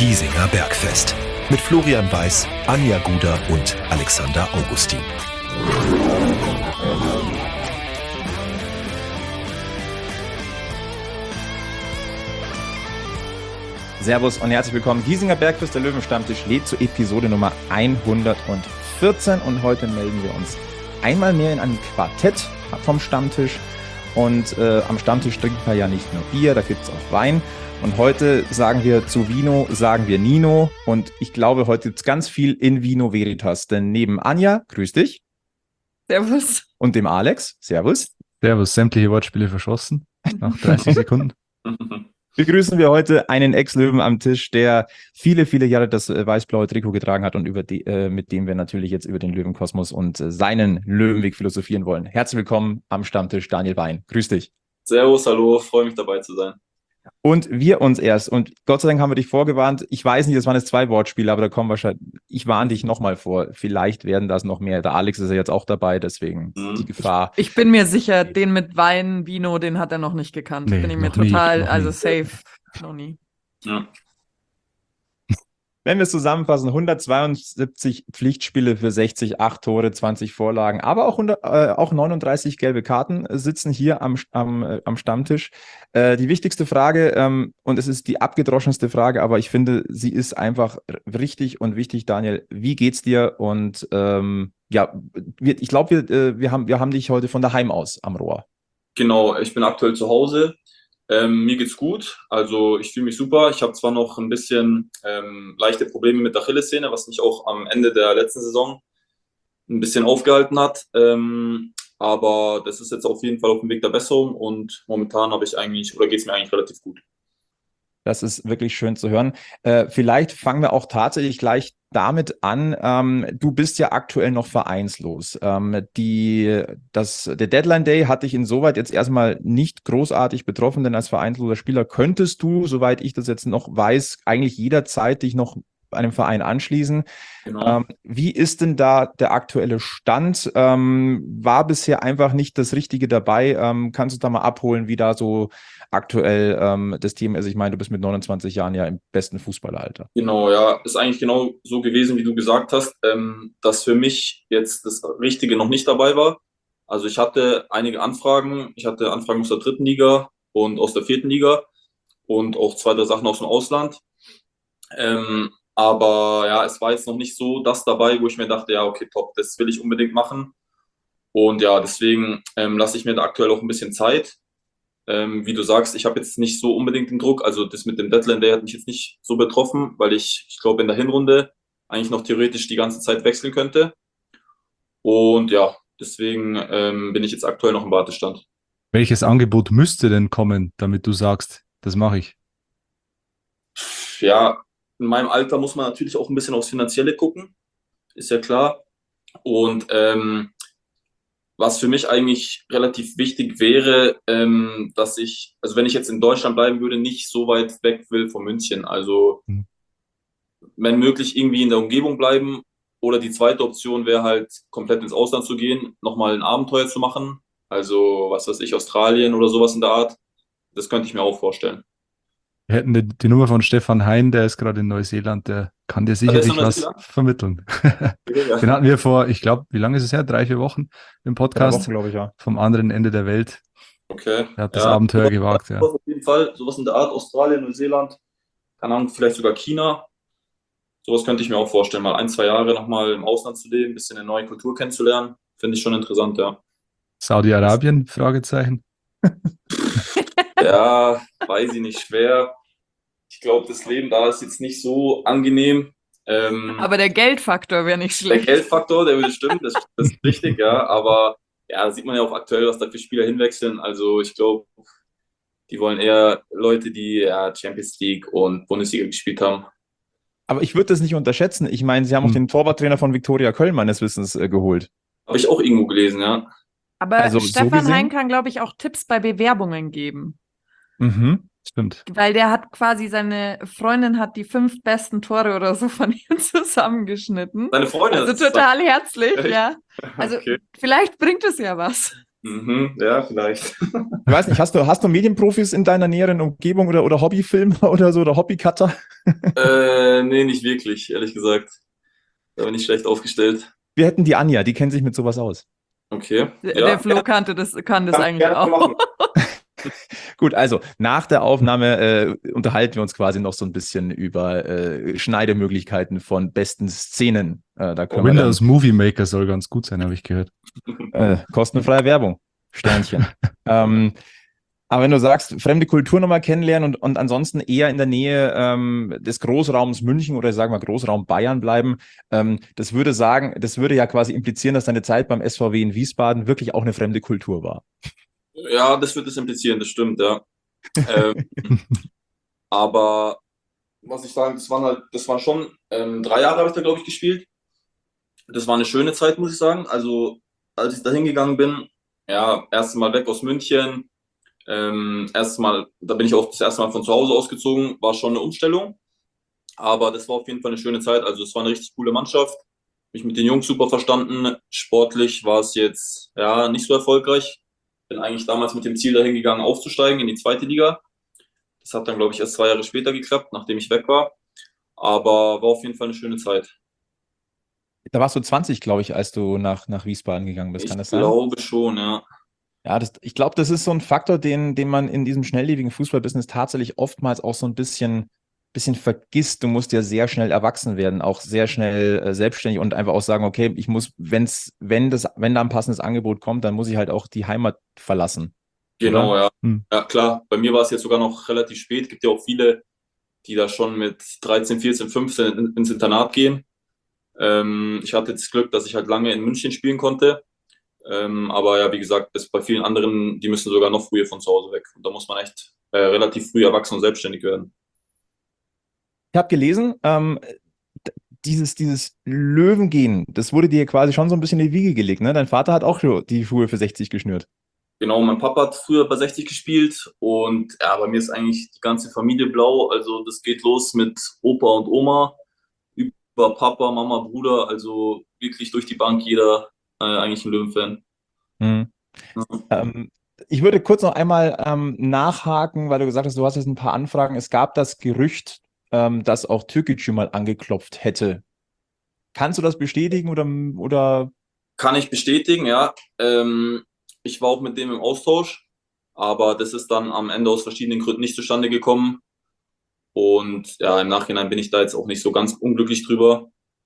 Giesinger Bergfest mit Florian Weiß, Anja Guder und Alexander Augustin. Servus und herzlich willkommen. Giesinger Bergfest, der Löwenstammtisch, lädt zur Episode Nummer 114 und heute melden wir uns einmal mehr in einem Quartett vom Stammtisch. Und am Stammtisch trinken wir ja nicht nur Bier, da gibt es auch Wein. Und heute sagen wir zu Vino, sagen wir Nino. Und ich glaube, heute gibt es ganz viel in Vino Veritas. Denn neben Anja, grüß dich. Servus. Und dem Alex, servus. Servus, sämtliche Wortspiele verschossen nach 30 Sekunden. Begrüßen wir heute einen Ex-Löwen am Tisch, der viele, viele Jahre das weiß-blaue Trikot getragen hat und mit dem wir natürlich jetzt über den Löwenkosmos und seinen Löwenweg philosophieren wollen. Herzlich willkommen am Stammtisch, Daniel Wein. Grüß dich. Servus, hallo, freue mich dabei zu sein. Und wir uns erst, und Gott sei Dank haben wir dich vorgewarnt, ich weiß nicht, das waren jetzt 2 Wortspiele, aber da kommen wahrscheinlich, ich warne dich nochmal vor, vielleicht werden das noch mehr. Der Alex ist ja jetzt auch dabei, deswegen die Gefahr. Ich bin mir sicher, den mit Wein, Vino, den hat er noch nicht gekannt. Nee, bin ich mir noch nie, total, noch nie. also safe, noch nie. Ja. Wenn wir es zusammenfassen, 172 Pflichtspiele für 60, 8 Tore, 20 Vorlagen, aber auch 39 gelbe Karten sitzen hier am Stammtisch. Die wichtigste Frage, und es ist die abgedroschenste Frage, aber ich finde, sie ist einfach richtig und wichtig, Daniel. Wie geht's dir? Und ich glaube, wir haben dich heute von daheim aus am Rohr. Genau, ich bin aktuell zu Hause. Mir geht's gut, also ich fühle mich super. Ich habe zwar noch ein bisschen leichte Probleme mit der Achillessehne, was mich auch am Ende der letzten Saison ein bisschen aufgehalten hat. Aber das ist jetzt auf jeden Fall auf dem Weg der Besserung und momentan geht's mir eigentlich relativ gut. Das ist wirklich schön zu hören. Vielleicht fangen wir auch tatsächlich gleich damit an. Du bist ja aktuell noch vereinslos. Der Deadline Day hat dich insoweit jetzt erstmal nicht großartig betroffen, denn als vereinsloser Spieler könntest du, soweit ich das jetzt noch weiß, eigentlich jederzeit dich noch einem Verein anschließen. Genau. Wie ist denn da der aktuelle Stand? War bisher einfach nicht das Richtige dabei? Kannst du da mal abholen, wie da so aktuell das Team ist? Ich meine, du bist mit 29 Jahren ja im besten Fußballeralter. Genau, ja, ist eigentlich genau so gewesen, wie du gesagt hast, dass für mich jetzt das Richtige noch nicht dabei war. Also ich hatte einige Anfragen. Ich hatte Anfragen aus der 3. Liga und aus der 4. Liga und auch 2, 3 Sachen aus dem Ausland. Aber ja, es war jetzt noch nicht so das dabei, wo ich mir dachte, ja, okay, top, das will ich unbedingt machen. Und ja, deswegen lasse ich mir da aktuell auch ein bisschen Zeit. Wie du sagst, ich habe jetzt nicht so unbedingt den Druck. Also das mit dem Deadline Day hat mich jetzt nicht so betroffen, weil ich glaube, in der Hinrunde eigentlich noch theoretisch die ganze Zeit wechseln könnte. Und ja, deswegen bin ich jetzt aktuell noch im Wartestand. Welches Angebot müsste denn kommen, damit du sagst, das mache ich? Ja, in meinem Alter muss man natürlich auch ein bisschen aufs Finanzielle gucken, ist ja klar. Und was für mich eigentlich relativ wichtig wäre, dass ich, also wenn ich jetzt in Deutschland bleiben würde, nicht so weit weg will von München. Also wenn möglich irgendwie in der Umgebung bleiben. Oder die zweite Option wäre halt, komplett ins Ausland zu gehen, nochmal ein Abenteuer zu machen. Also was weiß ich, Australien oder sowas in der Art. Das könnte ich mir auch vorstellen. Wir hätten die Nummer von Stefan Hein, der ist gerade in Neuseeland, der kann dir der ist sicherlich in was Neuseeland? vermitteln. Okay, ja. Den hatten wir vor, ich glaube, wie lange ist es her? 3, 4 Wochen im 3 Podcast Wochen, glaube ich, ja. vom anderen Ende der Welt. Okay. Er hat das Abenteuer gewagt, ja. Auf jeden Fall, sowas in der Art, Australien, Neuseeland, keine Ahnung, vielleicht sogar China. Sowas könnte ich mir auch vorstellen, mal 1, 2 Jahre nochmal im Ausland zu leben, ein bisschen eine neue Kultur kennenzulernen. Finde ich schon interessant, ja. Saudi-Arabien? Fragezeichen. Ja, weiß ich nicht, schwer. Ich glaube, das Leben da ist jetzt nicht so angenehm. Aber der Geldfaktor wäre nicht Der schlecht. Geldfaktor, der würde stimmen, das ist richtig, ja. Aber ja, da sieht man ja auch aktuell, was da für Spieler hinwechseln. Also ich glaube, die wollen eher Leute, die ja Champions League und Bundesliga gespielt haben. Aber ich würde das nicht unterschätzen. Ich meine, sie haben auch den Torwarttrainer von Viktoria Köln meines Wissens geholt. Habe ich auch irgendwo gelesen, ja. Aber Also so Stefan gesehen- Hein kann, glaube ich, auch Tipps bei Bewerbungen geben. Stimmt. Weil der hat quasi, seine Freundin hat die 5 besten Tore oder so von ihm zusammengeschnitten. Deine Freundin. Also total herzlich, Echt? ja. Also Okay. vielleicht bringt es ja was. Ja, vielleicht. Ich weiß nicht, hast du Medienprofis in deiner näheren Umgebung oder Hobbyfilmer oder so oder Hobbycutter? Nee, nicht wirklich, ehrlich gesagt. Da bin ich schlecht aufgestellt. Wir hätten die Anja, die kennt sich mit sowas aus. Okay. Der Ja, Flo kann das eigentlich gerne auch. machen. Gut, also nach der Aufnahme unterhalten wir uns quasi noch so ein bisschen über Schneidemöglichkeiten von besten Szenen. Da können wir Windows Movie Maker soll ganz gut sein, habe ich gehört. kostenfreie Werbung, Sternchen. Aber wenn du sagst, fremde Kultur nochmal kennenlernen und ansonsten eher in der Nähe des Großraums München oder sagen wir Großraum Bayern bleiben, das würde ja quasi implizieren, dass deine Zeit beim SVW in Wiesbaden wirklich auch eine fremde Kultur war. Ja, das wird es implizieren, das stimmt, ja. Ähm, aber was ich sagen, das waren schon 3 Jahre habe ich da, glaube ich, gespielt. Das war eine schöne Zeit, muss ich sagen. Also, als ich da hingegangen bin, ja, erstes Mal weg aus München, da bin ich auch das erste Mal von zu Hause ausgezogen, war schon eine Umstellung, aber das war auf jeden Fall eine schöne Zeit. Also, es war eine richtig coole Mannschaft, mich mit den Jungs super verstanden. Sportlich war es jetzt, ja, nicht so erfolgreich. Bin eigentlich damals mit dem Ziel dahin gegangen, aufzusteigen in die zweite Liga. Das hat dann, glaube ich, erst 2 Jahre später geklappt, nachdem ich weg war. Aber war auf jeden Fall eine schöne Zeit. Da warst du 20, glaube ich, als du nach Wiesbaden gegangen bist. Ich Kann das sein? glaube schon, ja. Ja, ich glaube, das ist so ein Faktor, den man in diesem schnelllebigen Fußballbusiness tatsächlich oftmals auch so ein bisschen vergisst. Du musst ja sehr schnell erwachsen werden, auch sehr schnell selbstständig und einfach auch sagen, okay, ich muss, wenn da ein passendes Angebot kommt, dann muss ich halt auch die Heimat verlassen. Genau, Oder? ja. Hm. Ja, klar. Bei mir war es jetzt sogar noch relativ spät. Gibt ja auch viele, die da schon mit 13, 14, 15 ins Internat gehen. Ich hatte das Glück, dass ich halt lange in München spielen konnte. Aber ja, wie gesagt, bei vielen anderen, die müssen sogar noch früher von zu Hause weg. Und da muss man echt relativ früh erwachsen und selbstständig werden. Ich habe gelesen, dieses Löwengehen, das wurde dir quasi schon so ein bisschen in die Wiege gelegt, ne? Dein Vater hat auch so die Schuhe für 60 geschnürt. Genau, mein Papa hat früher bei 60 gespielt und ja, bei mir ist eigentlich die ganze Familie blau. Also das geht los mit Opa und Oma, über Papa, Mama, Bruder, also wirklich durch die Bank jeder eigentlich ein Löwenfan. Hm. Ähm, Ich würde kurz noch einmal nachhaken, weil du gesagt hast, du hast jetzt ein paar Anfragen. Es gab das Gerücht, dass auch Türkgücü mal angeklopft hätte. Kannst du das bestätigen oder? Kann ich bestätigen, ja. Ich war auch mit dem im Austausch, aber das ist dann am Ende aus verschiedenen Gründen nicht zustande gekommen. Und ja, im Nachhinein bin ich da jetzt auch nicht so ganz unglücklich drüber.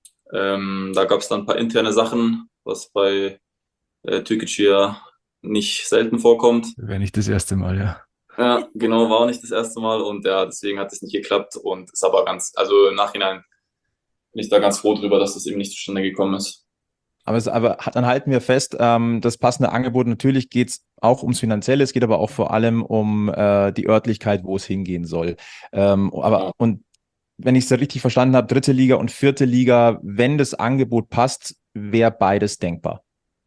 Da gab es dann ein paar interne Sachen, was bei Türkgücü ja nicht selten vorkommt. Wäre nicht das erste Mal, ja. Ja, genau, war auch nicht das erste Mal und ja, deswegen hat es nicht geklappt und ist aber also im Nachhinein bin ich da ganz froh drüber, dass das eben nicht zustande gekommen ist. Aber dann halten wir fest, das passende Angebot, natürlich geht es auch ums Finanzielle, es geht aber auch vor allem um die Örtlichkeit, wo es hingehen soll. Und wenn ich es richtig verstanden habe, dritte Liga und vierte Liga, wenn das Angebot passt, wäre beides denkbar.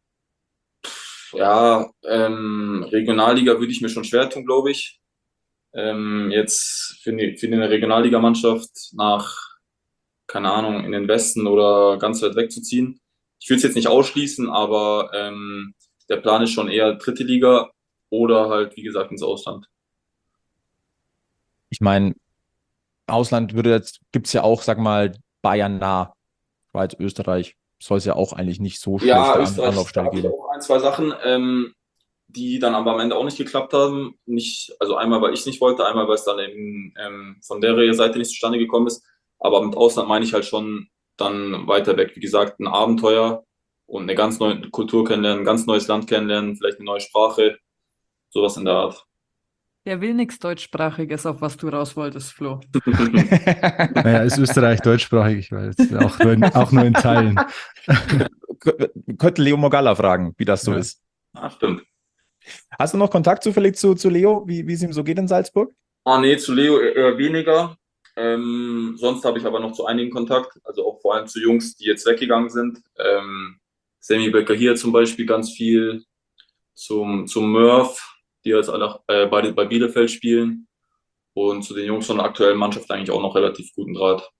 Ja, Regionalliga würde ich mir schon schwer tun, glaube ich. Jetzt für eine Regionalligamannschaft nach, keine Ahnung, in den Westen oder ganz weit weg zu ziehen. Ich würde es jetzt nicht ausschließen, aber der Plan ist schon eher dritte Liga oder halt, wie gesagt, ins Ausland. Ich meine, Ausland gibt es ja auch, sag mal, Bayern nah, Schweiz, Österreich. Soll es ja auch eigentlich nicht so Ja, schlechte Österreich, da Anlaufstelle habe ich geben. auch ein, zwei Sachen, die dann aber am Ende auch nicht geklappt haben. Nicht, also einmal, weil ich es nicht wollte, einmal, weil es dann eben von der Seite nicht zustande gekommen ist. Aber mit Ausland meine ich halt schon dann weiter weg. Wie gesagt, ein Abenteuer und eine ganz neue Kultur kennenlernen, ein ganz neues Land kennenlernen, vielleicht eine neue Sprache, sowas in der Art. Der will nichts Deutschsprachiges, auf was du raus wolltest, Flo. Naja, ist Österreich deutschsprachig, ich weiß. Auch nur in Teilen. Könnte Leo Mogalla fragen, wie das so Ja. ist. Ah, stimmt. Hast du noch Kontakt zufällig zu Leo, wie es ihm so geht in Salzburg? Ah, nee, zu Leo eher weniger. Sonst habe ich aber noch zu einigen Kontakt, also auch vor allem zu Jungs, die jetzt weggegangen sind. Sammy Becker hier zum Beispiel ganz viel, zum Murph, die jetzt alle beide bei Bielefeld spielen. Und zu den Jungs von der aktuellen Mannschaft eigentlich auch noch relativ guten Draht.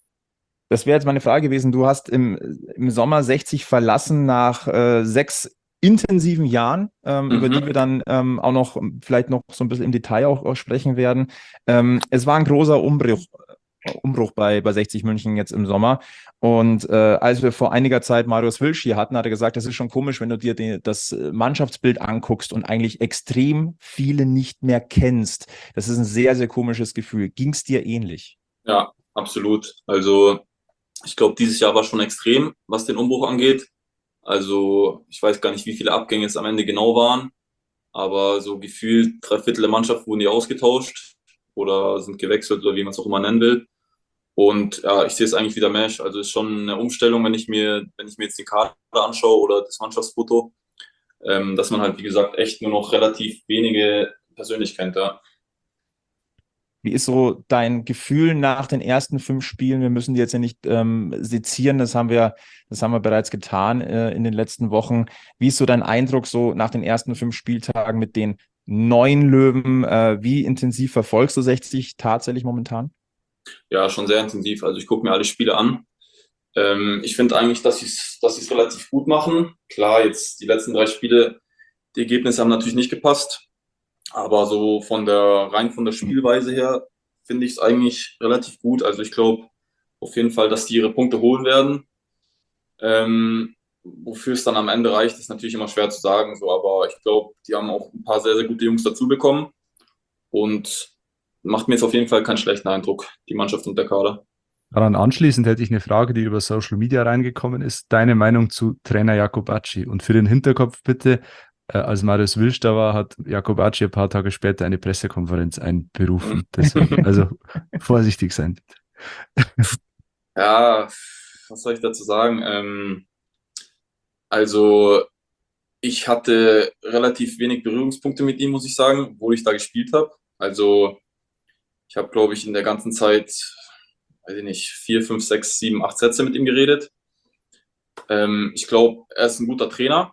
Das wäre jetzt meine Frage gewesen. Du hast im Sommer 60 verlassen nach 6 intensiven Jahren, über die Mhm. wir dann auch noch vielleicht noch so ein bisschen im Detail auch sprechen werden. Es war ein großer Umbruch bei 60 München jetzt im Sommer. Und als wir vor einiger Zeit Marius Wilsch hier hatten, hat er gesagt, das ist schon komisch, wenn du dir das Mannschaftsbild anguckst und eigentlich extrem viele nicht mehr kennst. Das ist ein sehr, sehr komisches Gefühl. Ging es dir ähnlich? Ja, absolut. Also ich glaube, dieses Jahr war schon extrem, was den Umbruch angeht. Also ich weiß gar nicht, wie viele Abgänge es am Ende genau waren, aber so gefühlt 3/4 der Mannschaft wurden ja ausgetauscht oder sind gewechselt oder wie man es auch immer nennen will. Und ja, ich sehe es eigentlich wieder Mesh. Also es ist schon eine Umstellung, wenn ich mir jetzt den Kader anschaue oder das Mannschaftsfoto, dass man halt, wie gesagt, echt nur noch relativ wenige persönlich kennt, ja. Wie ist so dein Gefühl nach den ersten 5 Spielen? Wir müssen die jetzt ja nicht sezieren, das haben wir bereits getan in den letzten Wochen. Wie ist so dein Eindruck so nach den ersten 5 Spieltagen mit den neuen Löwen? Wie intensiv verfolgst du 60 tatsächlich momentan? Ja, schon sehr intensiv. Also ich gucke mir alle Spiele an. Ich finde eigentlich, dass sie es relativ gut machen. Klar, jetzt die letzten 3 Spiele, die Ergebnisse haben natürlich nicht gepasst. Aber so rein von der Spielweise her finde ich es eigentlich relativ gut. Also ich glaube auf jeden Fall, dass die ihre Punkte holen werden. Wofür es dann am Ende reicht, ist natürlich immer schwer zu sagen. So, aber ich glaube, die haben auch ein paar sehr, sehr gute Jungs dazu bekommen und macht mir jetzt auf jeden Fall keinen schlechten Eindruck, die Mannschaft und der Kader. Daran anschließend hätte ich eine Frage, die über Social Media reingekommen ist. Deine Meinung zu Trainer Jakobacci? Und für den Hinterkopf bitte, als Marius Wilsch da war, hat Jakobacci ein paar Tage später eine Pressekonferenz einberufen. Deswegen, also vorsichtig sein. Ja, was soll ich dazu sagen? Also ich hatte relativ wenig Berührungspunkte mit ihm, muss ich sagen, wo ich da gespielt habe. Also ich habe, glaube ich, in der ganzen Zeit, weiß ich nicht, 4, 5, 6, 7, 8 Sätze mit ihm geredet. Ich glaube, er ist ein guter Trainer.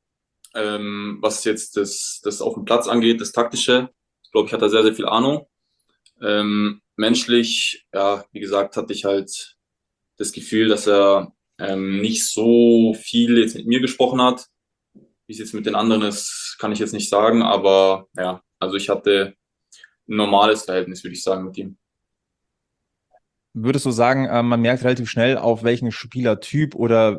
Was jetzt das auf dem Platz angeht, das Taktische, ich glaube, ich hatte sehr, sehr viel Ahnung. Menschlich, ja, wie gesagt, hatte ich halt das Gefühl, dass er nicht so viel jetzt mit mir gesprochen hat. Wie es jetzt mit den anderen ist, kann ich jetzt nicht sagen, aber ja, also ich hatte ein normales Verhältnis, würde ich sagen, mit ihm. Würdest du sagen, man merkt relativ schnell, auf welchen Spielertyp oder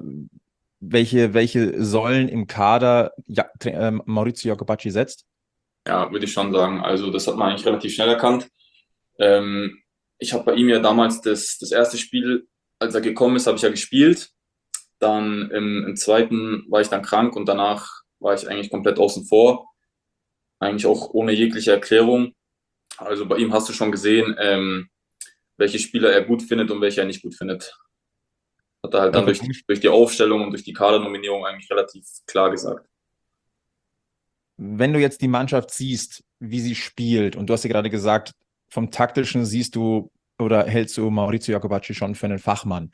welche Säulen im Kader Maurizio Jacobacci setzt? Ja, würde ich schon sagen. Also das hat man eigentlich relativ schnell erkannt. Ähm, Ich habe bei ihm ja damals das erste Spiel, als er gekommen ist, habe ich ja gespielt. Dann im zweiten war ich dann krank und danach war ich eigentlich komplett außen vor. Eigentlich auch ohne jegliche Erklärung. Also bei ihm hast du schon gesehen, welche Spieler er gut findet und welche er nicht gut findet. Hat er halt dann durch die Aufstellung und durch die Kadernominierung eigentlich relativ klar gesagt. Wenn du jetzt die Mannschaft siehst, wie sie spielt, und du hast ja gerade gesagt, vom Taktischen siehst du oder hältst du Maurizio Jacobacci schon für einen Fachmann.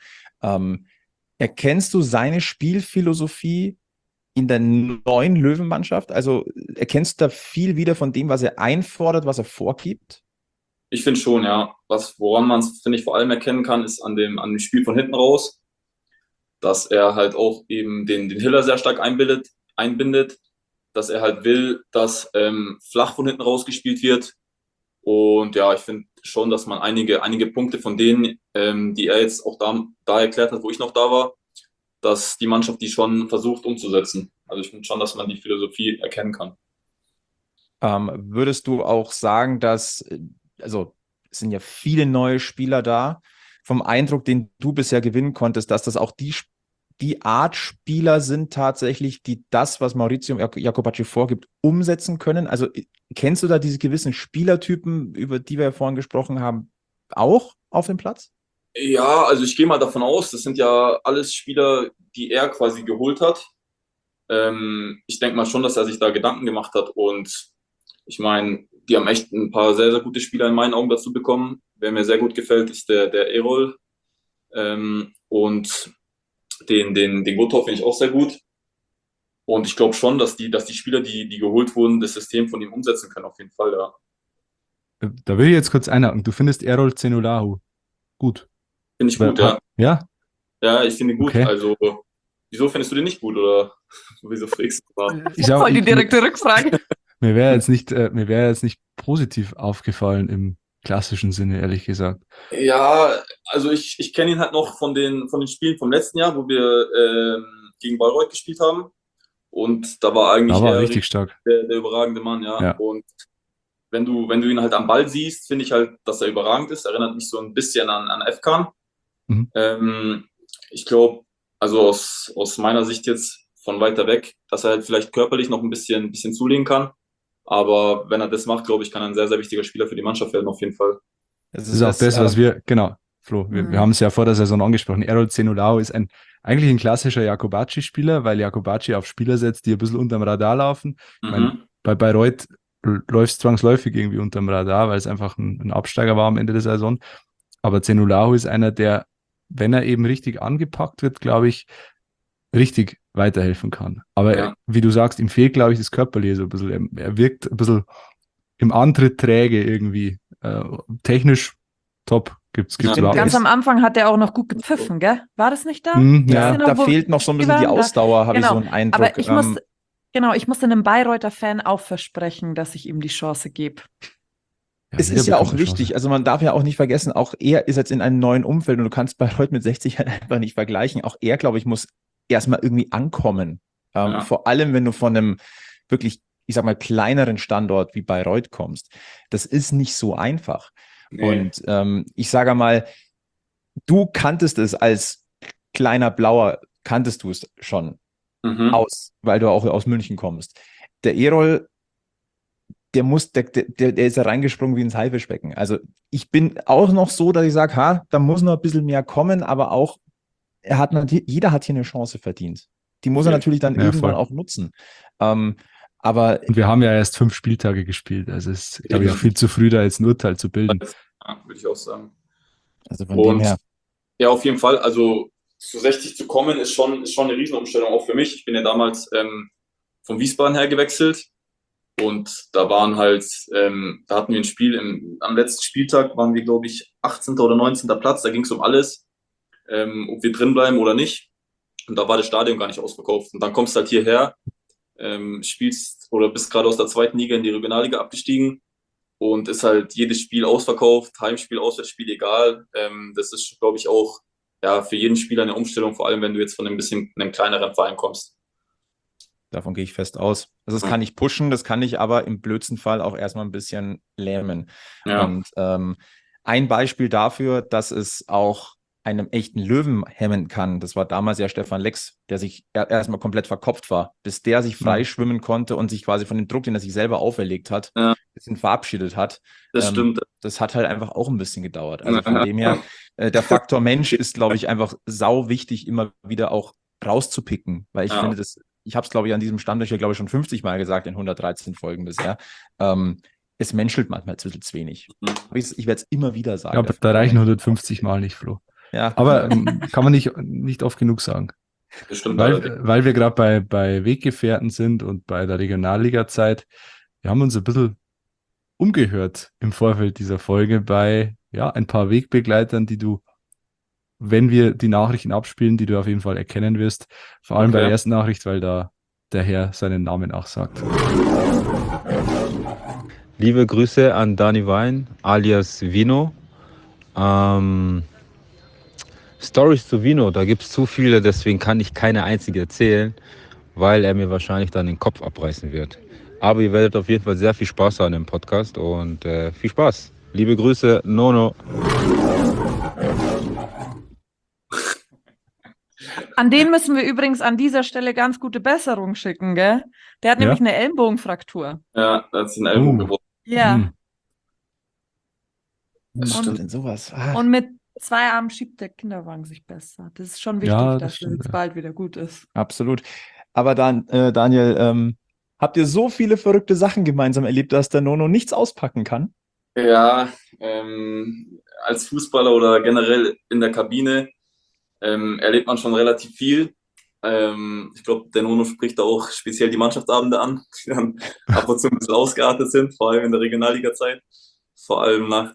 Erkennst du seine Spielphilosophie in der neuen Löwenmannschaft? Also erkennst du da viel wieder von dem, was er einfordert, was er vorgibt? Ich finde schon, ja. Woran man es, finde ich, vor allem erkennen kann, ist an dem Spiel von hinten raus, dass er halt auch eben den Hiller sehr stark einbindet, dass er halt will, dass flach von hinten raus gespielt wird. Und ja, ich finde schon, dass man einige Punkte von denen, die er jetzt auch da erklärt hat, wo ich noch da war, dass die Mannschaft die schon versucht umzusetzen. Also ich finde schon, dass man die Philosophie erkennen kann. Würdest du auch sagen, dass, also es sind ja viele neue Spieler da, vom Eindruck, den du bisher gewinnen konntest, dass das auch die Art Spieler sind tatsächlich, die das, was Maurizio Jacobacci vorgibt, umsetzen können? Also kennst du da diese gewissen Spielertypen, über die wir ja vorhin gesprochen haben, auch auf dem Platz? Ja, also ich gehe mal davon aus, das sind ja alles Spieler, die er quasi geholt hat. Ich denke mal schon, dass er sich da Gedanken gemacht hat und ich meine, die haben echt ein paar sehr, sehr gute Spieler in meinen Augen dazu bekommen. Wer mir sehr gut gefällt, ist der Erol. Und den Gotov finde ich auch sehr gut. Und ich glaube schon, dass die Spieler, die geholt wurden, das System von ihm umsetzen können, auf jeden Fall, ja. Da will ich jetzt kurz einhaken. Du findest Errol Zenulahu gut. Finde ich gut, ja. Ja? Ja, ich finde gut. Okay. Also Wieso findest du den nicht gut oder wieso fragst du da? Ich sag, Voll die ich- direkte Rückfrage. Mir wäre jetzt nicht positiv aufgefallen im klassischen Sinne, ehrlich gesagt. Ja, also ich kenne ihn halt noch von den Spielen vom letzten Jahr, wo wir gegen Bayreuth gespielt haben. Und da war eigentlich Da war er er richtig stark. der überragende Mann, ja. Ja. Und wenn du ihn halt am Ball siehst, finde ich halt, dass er überragend ist. Erinnert mich so ein bisschen an Efkan. Mhm. Ich glaube, also aus meiner Sicht jetzt von weiter weg, dass er halt vielleicht körperlich noch ein bisschen zulegen kann. Aber wenn er das macht, glaube ich, kann er ein sehr, sehr wichtiger Spieler für die Mannschaft werden, auf jeden Fall. Das Das ist auch das, was wir, genau, Flo, wir haben es ja vor der Saison angesprochen. Errol Zenolao ist eigentlich ein klassischer Jakobacci-Spieler, weil Jakobacci auf Spieler setzt, die ein bisschen unterm Radar laufen. Ich meine, bei Bayreuth läuft es zwangsläufig irgendwie unterm Radar, weil es einfach ein Absteiger war am Ende der Saison. Aber Zenolao ist einer, der, wenn er eben richtig angepackt wird, glaube ich, richtig weiterhelfen kann. Aber Ja. wie du sagst, ihm fehlt, glaube ich, das Körperliche so ein bisschen. Er wirkt ein bisschen im Antritt träge irgendwie. Technisch top. Gibt's Ja. überhaupt Ganz nicht. am Anfang hat er auch noch gut gepfiffen, gell? War das nicht da? Ja, Bisschen da noch, wo fehlt noch so ein bisschen die waren, da- Ausdauer, habe ich Genau. so einen Eindruck. Aber ich musste einem Bayreuther Fan auch versprechen, dass ich ihm die Chance gebe. Ja, Es jeder ist ja bekommt auch eine wichtig, Chance. also man darf ja auch nicht vergessen, auch er ist jetzt in einem neuen Umfeld und du kannst Bayreuth mit 60 halt einfach nicht vergleichen. Auch er, glaube ich, muss erstmal irgendwie ankommen. Ja. Vor allem, wenn du von einem wirklich, ich sag mal, kleineren Standort wie Bayreuth kommst. Das ist nicht so einfach. Nee. Und ich sage mal, du kanntest es als kleiner Blauer, kanntest du es schon aus, weil du auch aus München kommst. Der Erol, der ist da reingesprungen wie ins Haifischbecken. Also ich bin auch noch so, dass ich sage, da muss noch ein bisschen mehr kommen, aber auch, jeder hat hier eine Chance verdient. Die muss er Ja. natürlich dann Ja, irgendwann voll. auch nutzen. Aber Und wir haben ja erst 5 Spieltage gespielt. Also es ist, glaube ich, auch viel zu früh, da jetzt ein Urteil zu bilden. Ja, würde ich auch sagen. also von dem her, Ja, auf jeden Fall. Also zu 60 zu kommen, ist schon eine Riesenumstellung auch für mich. Ich bin ja damals von Wiesbaden her gewechselt und da waren halt, da hatten wir ein Spiel, am letzten Spieltag waren wir, glaube ich, 18. oder 19. Platz. Da ging es um alles, ob wir drin bleiben oder nicht. Und da war das Stadion gar nicht ausverkauft. Und dann kommst du halt hierher, spielst oder bist gerade aus der zweiten Liga in die Regionalliga abgestiegen. Und ist halt jedes Spiel ausverkauft, Heimspiel, Auswärtsspiel, egal. Das ist, glaube ich, auch ja, für jeden Spieler eine Umstellung, vor allem wenn du jetzt von einem kleineren Verein kommst. davon gehe ich fest aus. Also das kann ich pushen, das kann ich aber im blödsten Fall auch erstmal ein bisschen lähmen. Ja. Und ein Beispiel dafür, dass es auch einem echten Löwen hemmen kann, das war damals ja Stefan Lex, der sich erstmal komplett verkopft war, bis der sich frei schwimmen konnte und sich quasi von dem Druck, den er sich selber auferlegt hat, Ja. ein bisschen verabschiedet hat. Das stimmt. Das hat halt einfach auch ein bisschen gedauert. Also von dem her, der Faktor Mensch ist, glaube ich, einfach sau wichtig, immer wieder auch rauszupicken, weil ich finde, ich habe es, glaube ich, an diesem Standort hier, glaube ich, schon 50 Mal gesagt in 113 Folgen bisher. Es menschelt manchmal zu wenig. Ich werde es immer wieder sagen. Aber da reichen 150 Mal nicht, Flo. Ja. Aber kann man nicht oft genug sagen. Das stimmt allerdings. Weil wir gerade bei Weggefährten sind und bei der Regionalliga-Zeit. Wir haben uns ein bisschen umgehört im Vorfeld dieser Folge bei ein paar Wegbegleitern, die du, wenn wir die Nachrichten abspielen, die du auf jeden Fall erkennen wirst. Vor allem bei der ersten Nachricht, weil da der Herr seinen Namen auch sagt. Liebe Grüße an Dani Wein, alias Vino. Stories zu Vino, da gibt es zu viele, deswegen kann ich keine einzige erzählen, weil er mir wahrscheinlich dann den Kopf abreißen wird. Aber ihr werdet auf jeden Fall sehr viel Spaß haben im Podcast und viel Spaß. Liebe Grüße, Nono. An den müssen wir übrigens an dieser Stelle ganz gute Besserung schicken, gell? Der hat nämlich eine Ellenbogenfraktur. Ja, da hat sich ein Ellbogen gebrochen. Ja. Was Das stimmt stimmt. denn sowas? Und mit 2 Armen schiebt der Kinderwagen sich besser. Das ist schon wichtig, Ja, das dass stimmt, es jetzt ja. bald wieder gut ist. Absolut. Aber dann, Daniel, habt ihr so viele verrückte Sachen gemeinsam erlebt, dass der Nono nichts auspacken kann? Ja, als Fußballer oder generell in der Kabine erlebt man schon relativ viel. Ich glaube, der Nono spricht da auch speziell die Mannschaftsabende an, die dann ab und zu ein bisschen ausgeartet sind, vor allem in der Regionalliga-Zeit. Vor allem nach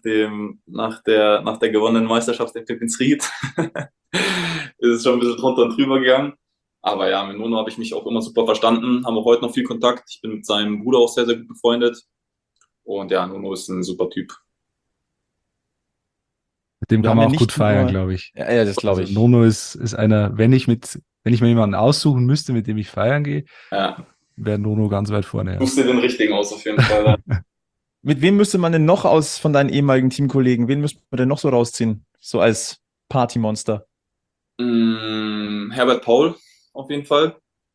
der gewonnenen Meisterschaft in Pippins Ried ist es schon ein bisschen drunter und drüber gegangen. Aber ja, mit Nono habe ich mich auch immer super verstanden, haben auch heute noch viel Kontakt. Ich bin mit seinem Bruder auch sehr, sehr gut befreundet. Und ja, Nono ist ein super Typ. Mit dem Wir kann haben man ja auch gut nicht feiern, nur- glaube ich. Ja, das glaube Also ich. Nono ist einer, wenn ich mir jemanden aussuchen müsste, mit dem ich feiern gehe, Ja, wäre Nono ganz weit vorne. Ja. suchst dir den richtigen aus auf jeden Fall. Mit wem müsste man denn noch von deinen ehemaligen Teamkollegen, wen müsste man denn noch so rausziehen? So als Partymonster. Herbert Paul auf jeden Fall.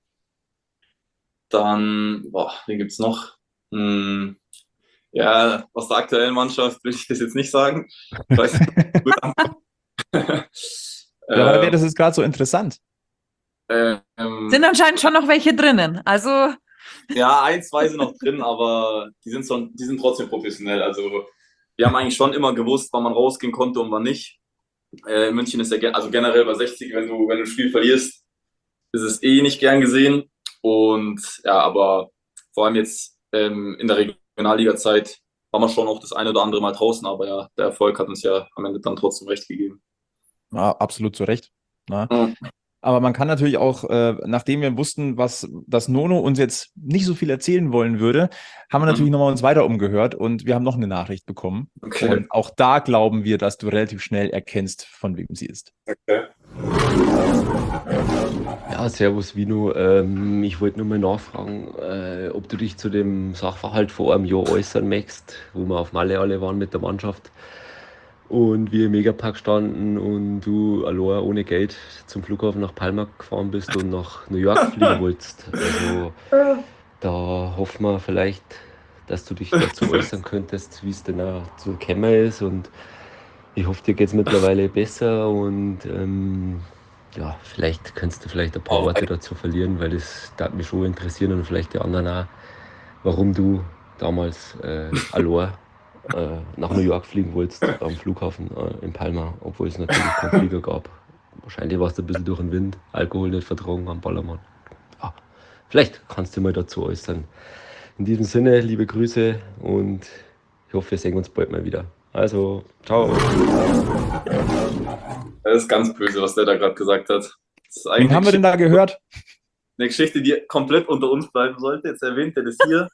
Dann, wen gibt's noch? Ja, aus der aktuellen Mannschaft will ich das jetzt nicht sagen. Ich weiß nicht, gut an. Ja, aber wäre das jetzt gerade so interessant. Sind anscheinend schon noch welche drinnen. Also, Ja, ein, zwei sind noch drin, aber die sind trotzdem professionell. Also wir haben eigentlich schon immer gewusst, wann man rausgehen konnte und wann nicht. In München ist ja also generell bei 60, wenn du ein Spiel verlierst, ist es eh nicht gern gesehen. Und ja, aber vor allem jetzt in der Regionalliga-Zeit war man schon auch das eine oder andere Mal draußen, aber ja, der Erfolg hat uns ja am Ende dann trotzdem recht gegeben. Ja, absolut zu Recht. Na? Mhm. Aber man kann natürlich auch, nachdem wir wussten, dass Nono uns jetzt nicht so viel erzählen wollen würde, haben wir natürlich nochmal uns weiter umgehört und wir haben noch eine Nachricht bekommen. Okay. Und auch da glauben wir, dass du relativ schnell erkennst, von wem sie ist. Okay. Ja, servus Vino. Ich wollte nur mal nachfragen, ob du dich zu dem Sachverhalt vor einem Jahr äußern möchtest, wo wir auf Malle alle waren mit der Mannschaft und wir im Megapark standen und du allein ohne Geld zum Flughafen nach Palma gefahren bist und nach New York fliegen wolltest. Also da hoffen wir vielleicht, dass du dich dazu äußern könntest, wie es denn auch zu gekommen ist, und ich hoffe, dir geht es mittlerweile besser und ja, vielleicht könntest du vielleicht ein paar Worte dazu verlieren, weil das darf mich schon interessieren und vielleicht die anderen auch, warum du damals allein nach New York fliegen wolltest am Flughafen in Palma, obwohl es natürlich keinen Flieger gab. Wahrscheinlich warst du ein bisschen durch den Wind, Alkohol nicht vertragen am Ballermann. Ja, vielleicht kannst du mal dazu äußern. In diesem Sinne, liebe Grüße und ich hoffe, wir sehen uns bald mal wieder. Also, ciao. Das ist ganz böse, was der da gerade gesagt hat. Das ist Wen haben wir denn da gehört? eine Geschichte, die komplett unter uns bleiben sollte. Jetzt erwähnt er das hier.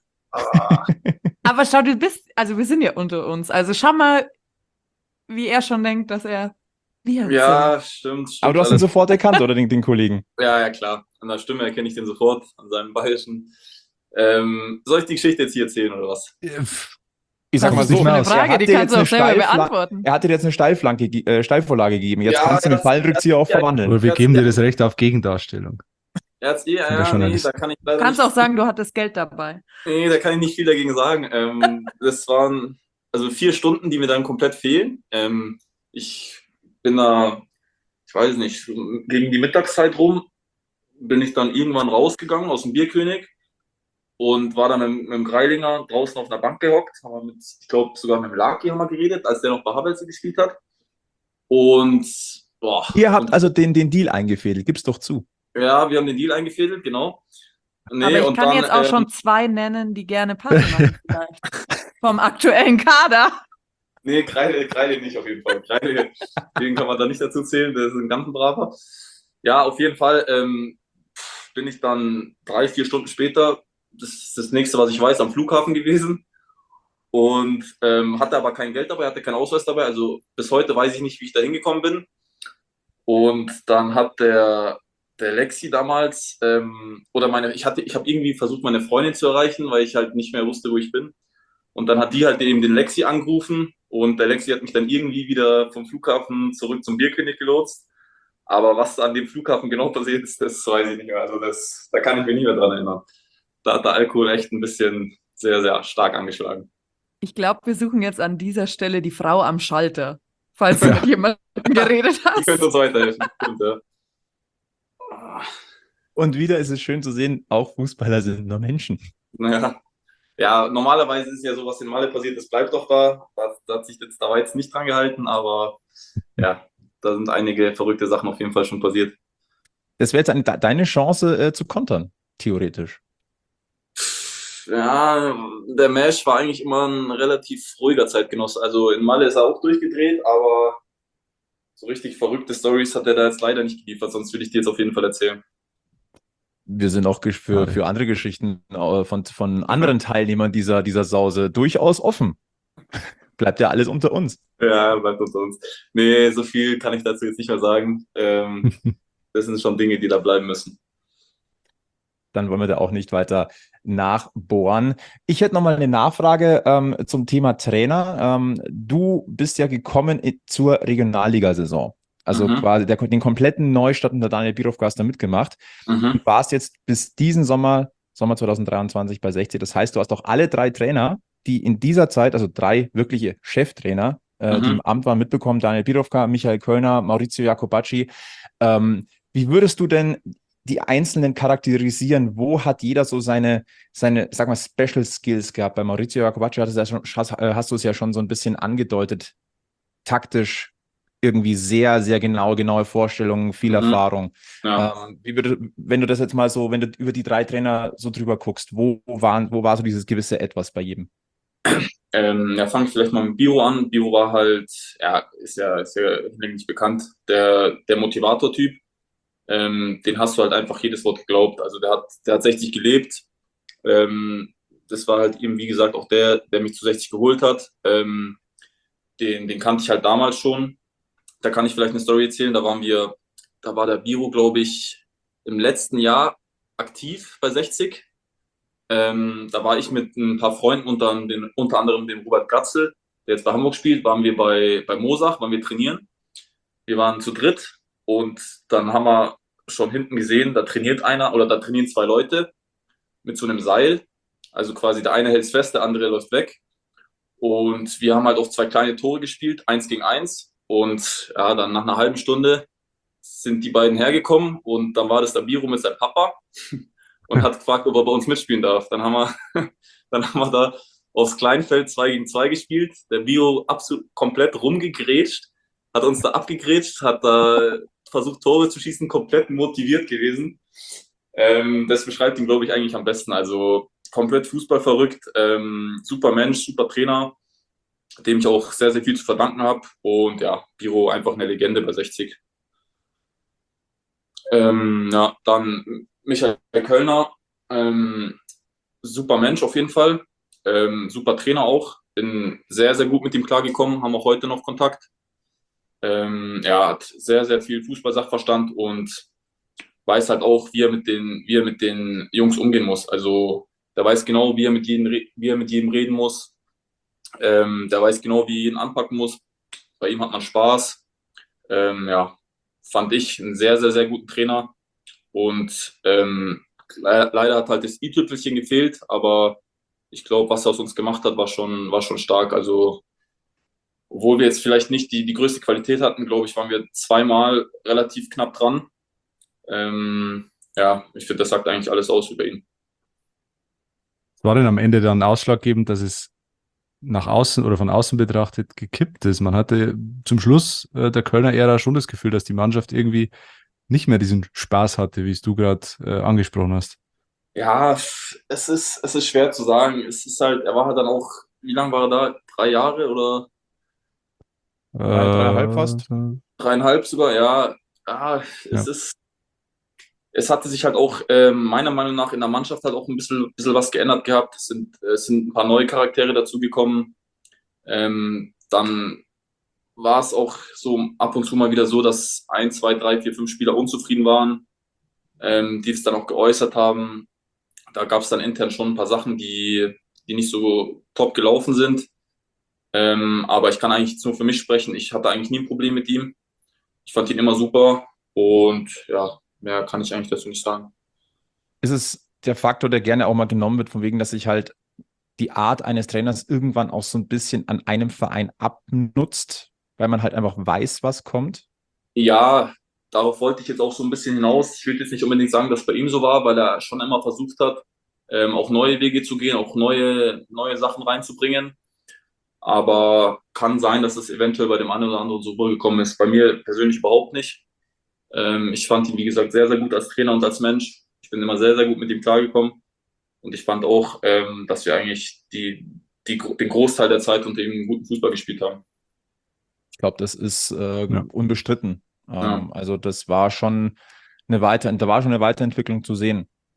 aber schau, wir sind ja unter uns. Also schau mal, wie er schon denkt, dass wir sind. Ja, stimmt. Aber du hast ihn alles. sofort erkannt, oder den Kollegen? Ja, klar. An der Stimme erkenne ich den sofort, an seinem Bayerischen. Soll ich die Geschichte jetzt hier erzählen oder was? Ich sag Das mal ist nicht so, mehr Eine aus. Frage, die kannst du auch selber beantworten. Er hat dir jetzt eine Steilvorlage gegeben. Jetzt Ja, kannst du den das- Fallrückzieher auch ja, verwandeln. Aber wir geben dir das Recht auf Gegendarstellung. Er hat's der nee, Journalist. da kann ich Du leider kannst nicht, auch sagen, du hattest Geld dabei. nee, da kann ich nicht viel dagegen sagen. Das waren also 4 Stunden, die mir dann komplett fehlen. Ich bin da, ich weiß nicht, gegen die Mittagszeit rum bin ich dann irgendwann rausgegangen aus dem Bierkönig und war dann mit dem Greilinger draußen auf einer Bank gehockt, haben wir ich glaube sogar mit dem Laki haben wir geredet, als der noch bei Havelse gespielt hat. Und Ihr habt also den Deal eingefädelt, gib's doch zu. ja, wir haben den Deal eingefädelt, genau. Nee, Aber ich und kann dann, jetzt auch schon 2 nennen, die gerne passen machen vielleicht. Vom aktuellen Kader. Nee, Kreile nicht auf jeden Fall. Kreile, den kann man da nicht dazu zählen, der ist ein ganz braver. Ja, auf jeden Fall bin ich dann 3, 4 Stunden später, das ist das nächste, was ich weiß, am Flughafen gewesen und hatte aber kein Geld dabei, hatte keinen Ausweis dabei, also bis heute weiß ich nicht, wie ich da hingekommen bin. Und dann hat der Lexi damals, ich habe irgendwie versucht, meine Freundin zu erreichen, weil ich halt nicht mehr wusste, wo ich bin. Und dann hat die halt eben den Lexi angerufen und der Lexi hat mich dann irgendwie wieder vom Flughafen zurück zum Bierkönig gelotst. Aber was an dem Flughafen genau passiert ist, das weiß ich nicht mehr. Also da kann ich mich nicht mehr dran erinnern. Da hat der Alkohol echt ein bisschen sehr, sehr stark angeschlagen. Ich glaube, wir suchen jetzt an dieser Stelle die Frau am Schalter, falls du mit jemandem geredet Die hast. könnte uns weiterhelfen. Stimmt, ja. Und wieder ist es schön zu sehen, auch Fußballer sind nur Menschen. Naja. Ja, normalerweise ist ja so, was in Malle passiert, das bleibt doch da. Da hat sich jetzt da jetzt nicht dran gehalten, aber ja, da sind einige verrückte Sachen auf jeden Fall schon passiert. Das wäre jetzt deine Chance zu kontern, theoretisch. Ja, der Mesh war eigentlich immer ein relativ ruhiger Zeitgenosse. Also in Malle ist er auch durchgedreht, aber so richtig verrückte Stories hat er da jetzt leider nicht geliefert, sonst würde ich dir jetzt auf jeden Fall erzählen. Wir sind auch für andere Geschichten von anderen Teilnehmern dieser Sause durchaus offen. Bleibt ja alles unter uns. Ja, bleibt unter uns. Nee, so viel kann ich dazu jetzt nicht mehr sagen. Das sind schon Dinge, die da bleiben müssen. Dann wollen wir da auch nicht weiter nachbohren. Ich hätte nochmal eine Nachfrage zum Thema Trainer. Du bist ja gekommen zur Regionalligasaison. Also quasi den kompletten Neustart unter Daniel Birovka hast du mitgemacht. Du warst jetzt bis diesen Sommer 2023 bei 60. Das heißt, du hast auch alle 3 Trainer, die in dieser Zeit, also 3 wirkliche Cheftrainer, die im Amt waren, mitbekommen. Daniel Birovka, Michael Kölner, Maurizio Jacobacci. Wie würdest du denn die Einzelnen charakterisieren? Wo hat jeder so seine, sag mal, Special Skills gehabt? Bei Maurizio Jacobacci hast du es ja schon so ein bisschen angedeutet, taktisch irgendwie sehr, sehr genaue Vorstellungen, viel Erfahrung. Ja. Wenn du das jetzt mal so, wenn du über die 3 Trainer so drüber guckst, wo war so dieses gewisse Etwas bei jedem? Ja, fange ich vielleicht mal mit Biro an. Biro war halt, ist ja hinlänglich bekannt, der Motivator-Typ. Den hast du halt einfach jedes Wort geglaubt. Also der hat 60 gelebt. Das war halt eben, wie gesagt, auch der mich zu 60 geholt hat. Den kannte ich halt damals schon. Da kann ich vielleicht eine Story erzählen. Da war der Biro, glaube ich, im letzten Jahr aktiv bei 60. Da war ich mit ein paar Freunden, unter anderem dem Robert Gratzel, der jetzt bei Hamburg spielt, waren wir bei Moosach, waren wir trainieren. Wir waren zu dritt und dann haben wir schon hinten gesehen, da trainiert einer oder da trainieren 2 Leute mit so einem Seil. Also quasi der eine hält es fest, der andere läuft weg. Und wir haben halt auch 2 kleine Tore gespielt, 1 gegen 1. Und ja, dann nach einer halben Stunde sind die beiden hergekommen und dann war das der Biro mit seinem Papa und hat gefragt, ob er bei uns mitspielen darf. Dann haben wir da aufs Kleinfeld 2 gegen 2 gespielt. Der Biro absolut komplett rumgegrätscht, hat uns da abgegrätscht, hat da versucht, Tore zu schießen, komplett motiviert gewesen. Das beschreibt ihn, glaube ich, eigentlich am besten. Also komplett Fußball verrückt, super Mensch, super Trainer, dem ich auch sehr, sehr viel zu verdanken habe. Und ja, Biro einfach eine Legende bei 60. Ja, dann Michael Kölner, super Mensch auf jeden Fall, super Trainer auch, bin sehr, sehr gut mit ihm klargekommen, haben auch heute noch Kontakt. Er hat sehr, sehr viel Fußball-Sachverstand und weiß halt auch, wie er mit den Jungs umgehen muss. Also der weiß genau, wie er mit jedem reden muss. Der weiß genau, wie er ihn anpacken muss. Bei ihm hat man Spaß. Ja, fand ich einen sehr, sehr, sehr guten Trainer. Und leider hat halt das i-Tüpfelchen gefehlt, aber ich glaube, was er aus uns gemacht hat, war schon stark. Also, obwohl wir jetzt vielleicht nicht die größte Qualität hatten, glaube ich, waren wir 2-mal relativ knapp dran. Ja, ich finde, das sagt eigentlich alles aus über ihn. Es war dann am Ende dann ausschlaggebend, dass es nach außen oder von außen betrachtet gekippt ist. Man hatte zum Schluss der Kölner Ära schon das Gefühl, dass die Mannschaft irgendwie nicht mehr diesen Spaß hatte, wie es du gerade angesprochen hast. Ja, es ist schwer zu sagen. Es ist halt, er war halt dann auch, wie lange war er da? 3 Jahre oder 3,5 fast? 3,5 sogar? Ja, Ja. es hatte sich halt auch meiner Meinung nach in der Mannschaft halt auch ein bisschen was geändert gehabt. Es sind ein paar neue Charaktere dazugekommen. Dann war es auch so ab und zu mal wieder so, dass 1, 2, 3, 4, 5 Spieler unzufrieden waren, die es dann auch geäußert haben. Da gab es dann intern schon ein paar Sachen, die nicht so top gelaufen sind. Aber ich kann eigentlich nur für mich sprechen. Ich hatte eigentlich nie ein Problem mit ihm. Ich fand ihn immer super und ja, mehr kann ich eigentlich dazu nicht sagen. Ist es der Faktor, der gerne auch mal genommen wird, von wegen, dass sich halt die Art eines Trainers irgendwann auch so ein bisschen an einem Verein abnutzt, weil man halt einfach weiß, was kommt? Ja, darauf wollte ich jetzt auch so ein bisschen hinaus. Ich würde jetzt nicht unbedingt sagen, dass es bei ihm so war, weil er schon immer versucht hat, auch neue Wege zu gehen, auch neue Sachen reinzubringen. Aber kann sein, dass es eventuell bei dem einen oder anderen so rübergekommen ist. Bei mir persönlich überhaupt nicht. Ich fand ihn, wie gesagt, sehr, sehr gut als Trainer und als Mensch. Ich bin immer sehr, sehr gut mit ihm klargekommen. Und ich fand auch, dass wir eigentlich den Großteil der Zeit unter ihm guten Fußball gespielt haben. Ich glaube, das ist Ja. unbestritten. Ja. Also das war schon da war schon eine Weiterentwicklung zu sehen.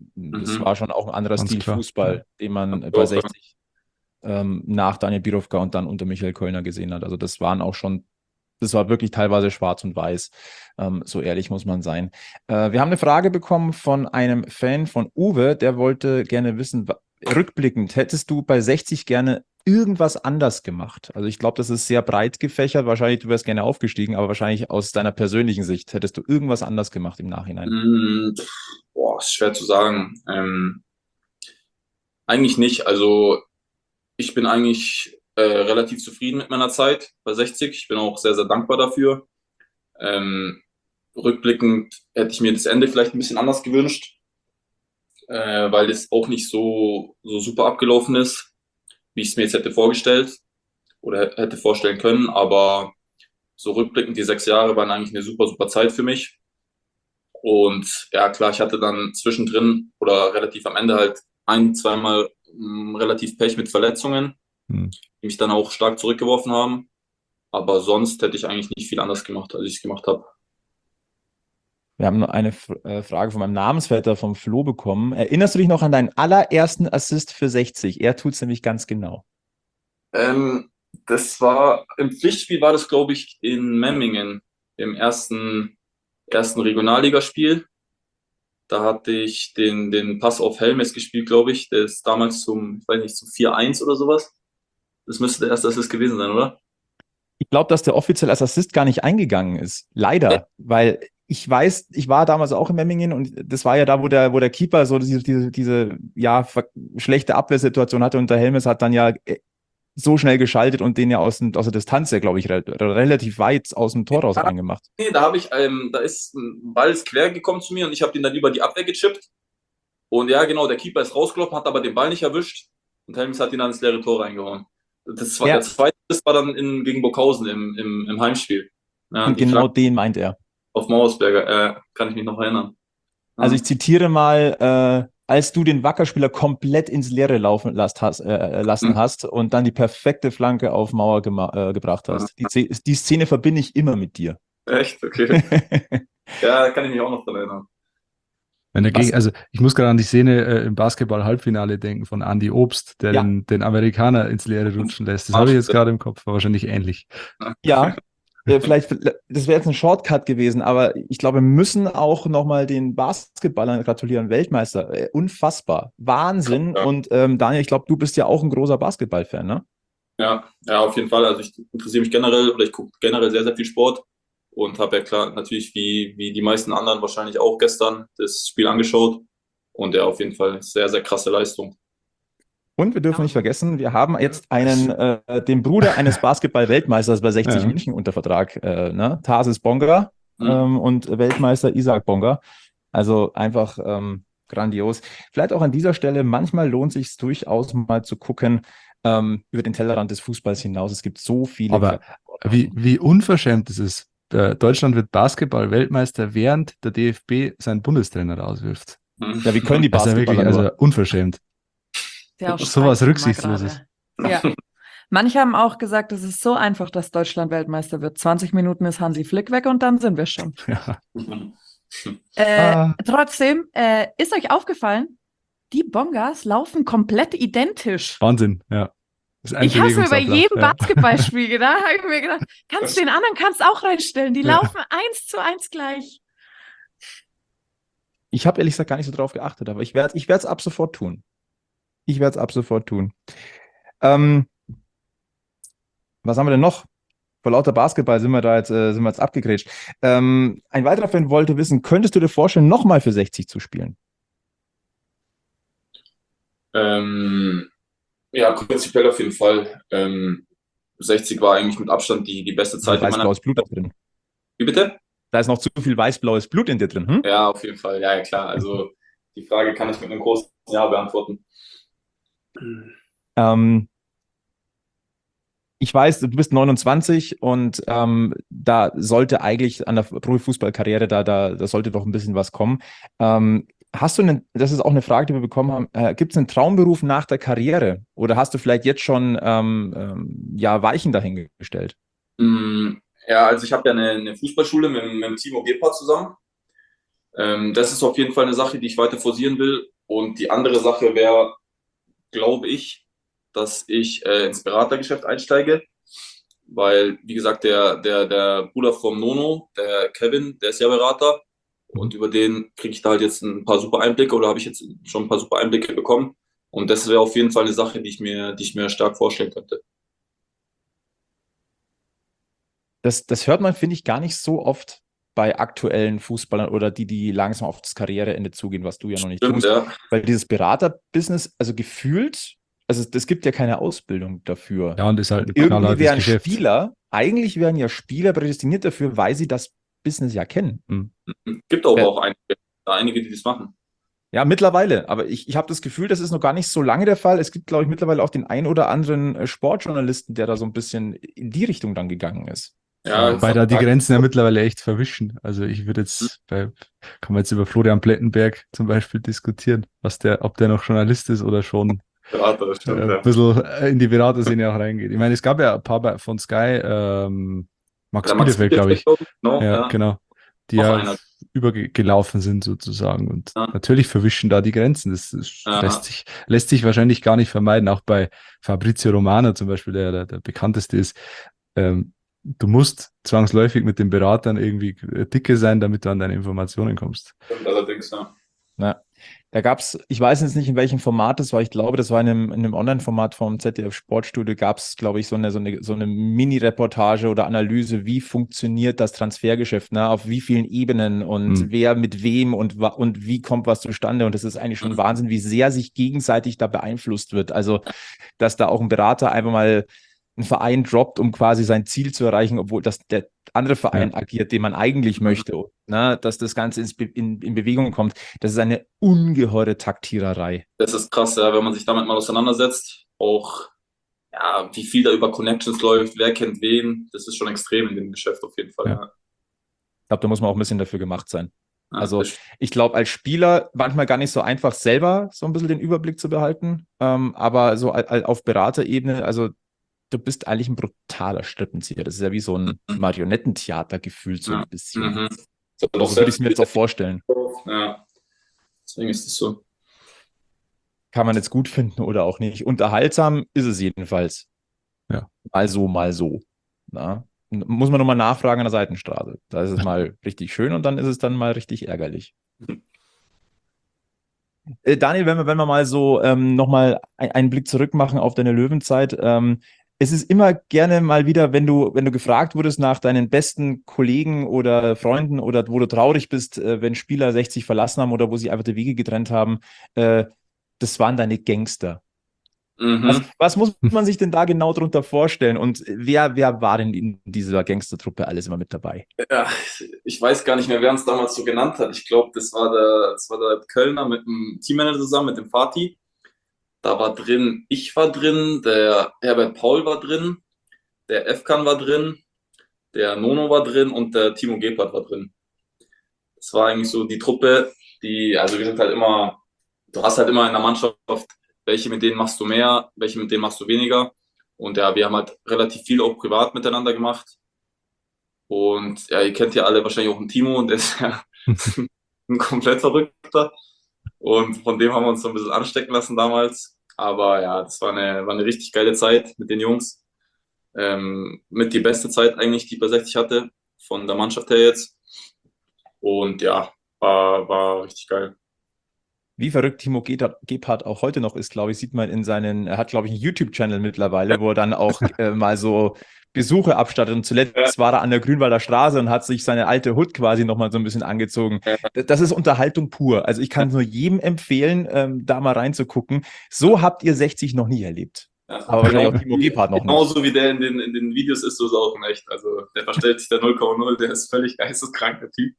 Das war schon auch ein anderer Ganz Stil klar. Fußball, den man Ja. bei 60 nach Daniel Birovka und dann unter Michael Kölner gesehen hat. Also das war wirklich teilweise schwarz und weiß. So ehrlich muss man sein. Wir haben eine Frage bekommen von einem Fan von Uwe, der wollte gerne wissen, rückblickend, hättest du bei 60 gerne irgendwas anders gemacht? Also ich glaube, das ist sehr breit gefächert. Wahrscheinlich, du wärst gerne aufgestiegen, aber wahrscheinlich aus deiner persönlichen Sicht hättest du irgendwas anders gemacht im Nachhinein. Boah, ist schwer zu sagen. Eigentlich nicht. Also ich bin eigentlich relativ zufrieden mit meiner Zeit bei 60. Ich bin auch sehr, sehr dankbar dafür. Rückblickend hätte ich mir das Ende vielleicht ein bisschen anders gewünscht, weil das auch nicht so super abgelaufen ist, wie ich es mir jetzt hätte vorgestellt oder hätte vorstellen können. Aber so rückblickend, die 6 Jahre waren eigentlich eine super, super Zeit für mich. Und ja, klar, ich hatte dann zwischendrin oder relativ am Ende halt zweimal relativ Pech mit Verletzungen, die mich dann auch stark zurückgeworfen haben. Aber sonst hätte ich eigentlich nicht viel anders gemacht, als ich es gemacht habe. Wir haben noch eine Frage von meinem Namensvetter, vom Flo, bekommen. Erinnerst du dich noch an deinen allerersten Assist für 60? Er tut es nämlich ganz genau. Das war, im Pflichtspiel war das, glaube ich, in Memmingen, im ersten Regionalligaspiel. Da hatte ich den Pass auf Helmes gespielt, glaube ich. Der ist damals zum 4-1 oder sowas. Das müsste der erste Assist gewesen sein, oder? Ich glaube, dass der offiziell als Assist gar nicht eingegangen ist. Leider, weil ich weiß, ich war damals auch in Memmingen und das war ja da, wo der Keeper so diese schlechte Abwehrsituation hatte und der Helmes hat dann ja so schnell geschaltet und den ja aus der Distanz ja, glaube ich, relativ weit aus dem Tor raus reingemacht. Nee, da ist ein Ball quer gekommen zu mir und ich habe den dann über die Abwehr gechippt. Und ja, genau, der Keeper ist rausgelaufen, hat aber den Ball nicht erwischt und Helmes hat ihn dann ins leere Tor reingehauen. Der zweite war dann gegen Burghausen im Heimspiel. Ja, und genau den meint er. Auf Mauersberger, kann ich mich noch erinnern. Also ich zitiere mal, als du den Wackerspieler komplett ins Leere laufen lassen hast und dann die perfekte Flanke auf Mauer gebracht hast. Die Szene verbinde ich immer mit dir. Echt? Okay. Ja, kann ich mich auch noch daran erinnern. Also ich muss gerade an die Szene im Basketball-Halbfinale denken von Andy Obst, der den Amerikaner ins Leere rutschen lässt. Das habe ich jetzt gerade im Kopf, war wahrscheinlich ähnlich. Ja, vielleicht, das wäre jetzt ein Shortcut gewesen, aber ich glaube, wir müssen auch nochmal den Basketballern gratulieren. Weltmeister, unfassbar. Wahnsinn. Ja. Und Daniel, ich glaube, du bist ja auch ein großer Basketball-Fan, ne? Ja, auf jeden Fall. Also ich interessiere mich generell oder ich gucke generell sehr, sehr viel Sport und habe ja klar natürlich wie die meisten anderen wahrscheinlich auch gestern das Spiel angeschaut und ja, auf jeden Fall sehr, sehr krasse Leistung. Und wir dürfen nicht vergessen, wir haben jetzt den Bruder eines Basketball-Weltmeisters bei 60 München unter Vertrag, Tarsis Bonga und Weltmeister Isaac Bonga. Also einfach grandios. Vielleicht auch an dieser Stelle, manchmal lohnt es sich durchaus mal zu gucken über den Tellerrand des Fußballs hinaus. Es gibt so viele. Aber wie unverschämt ist es? Deutschland wird Basketball-Weltmeister, während der DFB seinen Bundestrainer rauswirft. Ja, wie können die Basketballer also unverschämt. Ja, so was Rücksichtsloses. Ja. Manche haben auch gesagt, es ist so einfach, dass Deutschland Weltmeister wird. 20 Minuten ist Hansi Flick weg und dann sind wir schon. Ja. Trotzdem, ist euch aufgefallen, die Bongas laufen komplett identisch. Wahnsinn, ja. Ich habe mir bei jedem Basketballspiel gedacht, habe ich mir gedacht, den anderen kannst auch reinstellen. Die laufen 1:1 gleich. Ich habe ehrlich gesagt gar nicht so drauf geachtet, aber ich werde es ab sofort tun. Was haben wir denn noch? Vor lauter Basketball sind wir jetzt abgegrätscht. Ein weiterer Fan wollte wissen, könntest du dir vorstellen, nochmal für 60 zu spielen? Ja, prinzipiell auf jeden Fall. 60 war eigentlich mit Abstand die beste Zeit. Weiß-blaues Blut da drin. Wie bitte? Da ist noch zu viel weiß-blaues Blut in dir drin. Hm? Ja, auf jeden Fall. Ja, klar. Also die Frage kann ich mit einem großen Ja beantworten. Ich weiß, du bist 29 und da sollte eigentlich an der Profifußballkarriere, da sollte doch ein bisschen was kommen. Hast du das ist auch eine Frage, die wir bekommen haben, gibt es einen Traumberuf nach der Karriere oder hast du vielleicht jetzt schon Weichen dahingestellt? Ja, also ich habe ja eine Fußballschule mit Timo Gebhardt zusammen Das ist auf jeden Fall eine Sache, die ich weiter forcieren will. Und die andere Sache wäre, glaube ich, dass ich ins Beratergeschäft einsteige. Weil, wie gesagt, der Bruder vom Nono, der Kevin, der ist ja Berater. Und über den kriege ich da halt jetzt ein paar super Einblicke oder habe ich jetzt schon ein paar super Einblicke bekommen. Und das wäre auf jeden Fall eine Sache, die ich mir stark vorstellen könnte. Das hört man, finde ich, gar nicht so oft bei aktuellen Fußballern oder die langsam auf das Karriereende zugehen, was du ja noch nicht Stimmt, tust. ja. Weil dieses Beraterbusiness, also gefühlt, also es gibt ja keine Ausbildung dafür. Ja, und ist halt ein Irgendwie knallhartes wären Geschäft. Spieler, eigentlich wären ja Spieler prädestiniert dafür, weil sie das Business ja kennen. Gibt aber Ja. auch einige, die das machen. Ja, mittlerweile. Aber ich habe das Gefühl, das ist noch gar nicht so lange der Fall. Es gibt, glaube ich, mittlerweile auch den ein oder anderen Sportjournalisten, der da so ein bisschen in die Richtung dann gegangen ist. Ja, Wobei da die Grenzen ja mittlerweile echt verwischen. Also ich würde jetzt, kann man jetzt über Florian Plettenberg zum Beispiel diskutieren, ob der noch Journalist ist oder schon Berater, das stimmt, ein ja. bisschen in die Beraterszene auch reingeht. Ich meine, es gab ja ein paar von Sky, Max Der Max Bielefeld, glaube ich. no, Ja, genau. Die Auch ja einer. übergelaufen sind sozusagen. Und Ja. natürlich verwischen da die Grenzen. Das Ja. lässt sich wahrscheinlich gar nicht vermeiden. Auch bei Fabrizio Romano zum Beispiel, der bekannteste ist. Du musst zwangsläufig mit den Beratern irgendwie dicke sein, damit du an deine Informationen kommst. Stimmt allerdings, ja. Ja. Da gab es, ich weiß jetzt nicht, in welchem Format das war, ich glaube, das war in einem Online-Format vom ZDF Sportstudio, gab es, glaube ich, so eine Mini-Reportage oder Analyse, wie funktioniert das Transfergeschäft, ne? Auf wie vielen Ebenen und wer mit wem und wie kommt was zustande. Und das ist eigentlich schon Wahnsinn, wie sehr sich gegenseitig da beeinflusst wird. Also, dass da auch ein Berater einfach mal einen Verein droppt, um quasi sein Ziel zu erreichen, obwohl das der andere Verein agiert, den man eigentlich möchte, ne? Dass das Ganze in Bewegung kommt. Das ist eine ungeheure Taktiererei. Das ist krass, ja, wenn man sich damit mal auseinandersetzt. Auch, ja, wie viel da über Connections läuft, wer kennt wen. Das ist schon extrem in dem Geschäft auf jeden Fall. Ja. Ja. Ich glaube, da muss man auch ein bisschen dafür gemacht sein. Ja, Also ich glaube, als Spieler manchmal gar nicht so einfach selber so ein bisschen den Überblick zu behalten, aber so auf Beraterebene, also du bist eigentlich ein brutaler Strippenzieher. Das ist ja wie so ein Marionettentheater gefühlt so ein bisschen. So würde ich es mir jetzt auch vorstellen. Ja, deswegen ist es so. Kann man jetzt gut finden oder auch nicht. Unterhaltsam ist es jedenfalls. Ja. Mal so, mal so. Na? Muss man nochmal nachfragen an der Seitenstraße. Da ist es mal richtig schön und dann ist es dann mal richtig ärgerlich. Daniel, wenn wir mal so nochmal einen Blick zurück machen auf deine Löwenzeit. Es ist immer gerne mal wieder, wenn du gefragt wurdest nach deinen besten Kollegen oder Freunden oder wo du traurig bist, wenn Spieler 60 verlassen haben oder wo sie einfach die Wege getrennt haben, das waren deine Gangster. Was muss man sich denn da genau drunter vorstellen? Und wer war denn in dieser Gangstertruppe alles immer mit dabei? Ja, ich weiß gar nicht mehr, wer uns damals so genannt hat. Ich glaube, das war der Kölner mit dem Teammanager zusammen, mit dem Fatih. Da war drin, ich war drin, der Herbert Paul war drin, der Efkan war drin, der Nono war drin und der Timo Gebhardt war drin. Das war eigentlich so die Truppe, also wir sind halt immer, du hast halt immer in der Mannschaft, welche mit denen machst du mehr, welche mit denen machst du weniger. Und ja, wir haben halt relativ viel auch privat miteinander gemacht. Und ja, ihr kennt ja alle wahrscheinlich auch einen Timo und der ist ja ein komplett Verrückter. Und von dem haben wir uns so ein bisschen anstecken lassen damals. Aber ja, das war eine richtig geile Zeit mit den Jungs. Mit die beste Zeit eigentlich, die ich bei 60 hatte, von der Mannschaft her jetzt. Und ja, war richtig geil. Wie verrückt Timo Gebhardt auch heute noch ist, glaube ich, sieht man er hat, glaube ich, einen YouTube-Channel mittlerweile, wo er dann auch mal so Besuche abstattet. Und zuletzt war er an der Grünwalder Straße und hat sich seine alte Hood quasi nochmal so ein bisschen angezogen. Das ist Unterhaltung pur. Also ich kann es nur jedem empfehlen, da mal reinzugucken. So habt ihr 60 noch nie erlebt. Ja, aber wahrscheinlich auch Timo Gebhardt noch nicht. Genauso wie der in den Videos ist, so ist er auch in echt. Also der verstellt sich der 0,0, der ist völlig geisteskranker Typ.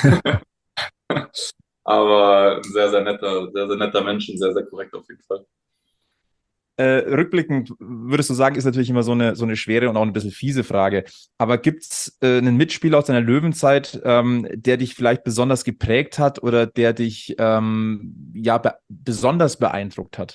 Aber ein sehr, sehr netter Mensch und sehr, sehr korrekt auf jeden Fall. Rückblickend würdest du sagen, ist natürlich immer so eine schwere und auch ein bisschen fiese Frage. Aber gibt es einen Mitspieler aus deiner Löwenzeit, der dich vielleicht besonders geprägt hat oder der dich besonders beeindruckt hat?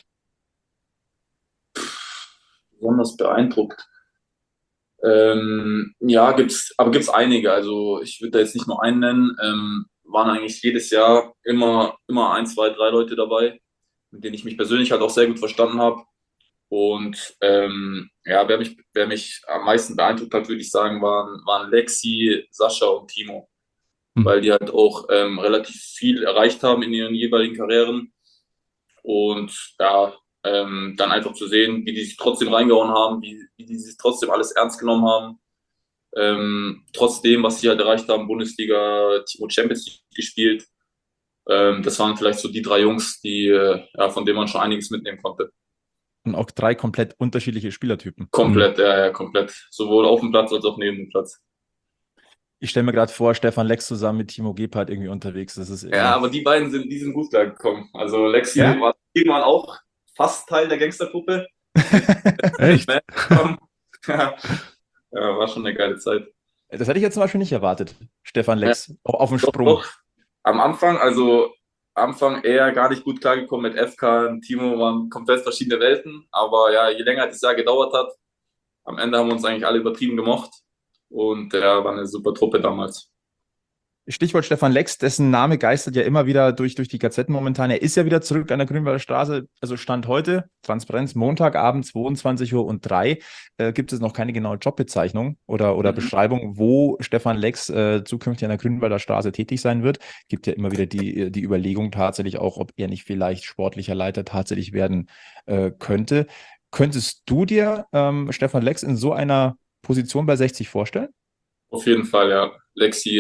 Besonders beeindruckt. Ja, gibt's einige. Also ich würde da jetzt nicht nur einen nennen. waren eigentlich jedes Jahr immer 1, 2, 3 Leute dabei, mit denen ich mich persönlich halt auch sehr gut verstanden habe. Und ja, wer mich am meisten beeindruckt hat, würde ich sagen, waren Lexi, Sascha und Timo, weil die halt auch relativ viel erreicht haben in ihren jeweiligen Karrieren. Und ja, dann einfach zu sehen, wie die sich trotzdem reingehauen haben, wie die sich trotzdem alles ernst genommen haben. Trotzdem, was sie halt erreicht haben, Bundesliga, Timo Champions League gespielt. Das waren vielleicht so die 3 Jungs, ja, von denen man schon einiges mitnehmen konnte. Und auch 3 komplett unterschiedliche Spielertypen. Komplett, ja, komplett. Sowohl auf dem Platz als auch neben dem Platz. Ich stelle mir gerade vor, Stefan Lex zusammen mit Timo Gebhardt irgendwie unterwegs. Das ist Ja, aber die beiden sind gut klargekommen. Also Lexi war irgendwann auch fast Teil der Gangstergruppe. Echt? Ja, war schon eine geile Zeit. Das hätte ich jetzt zum Beispiel nicht erwartet. Stefan Lex, auf dem Sprung. Doch. Am Anfang eher gar nicht gut klargekommen mit FK und Timo, waren komplett verschiedene Welten. Aber ja, je länger das Jahr gedauert hat, am Ende haben wir uns eigentlich alle übertrieben gemocht. Und ja, war eine super Truppe damals. Stichwort Stefan Lex, dessen Name geistert ja immer wieder durch die Gazetten momentan. Er ist ja wieder zurück an der Grünwalder Straße. Also Stand heute, Transparenz, Montagabend, 22:03 Uhr, gibt es noch keine genaue Jobbezeichnung oder Beschreibung, wo Stefan Lex zukünftig an der Grünwalder Straße tätig sein wird. Gibt ja immer wieder die Überlegung tatsächlich auch, ob er nicht vielleicht sportlicher Leiter tatsächlich werden könnte. Könntest du dir Stefan Lex in so einer Position bei 60 vorstellen? Auf jeden Fall, ja. Lexi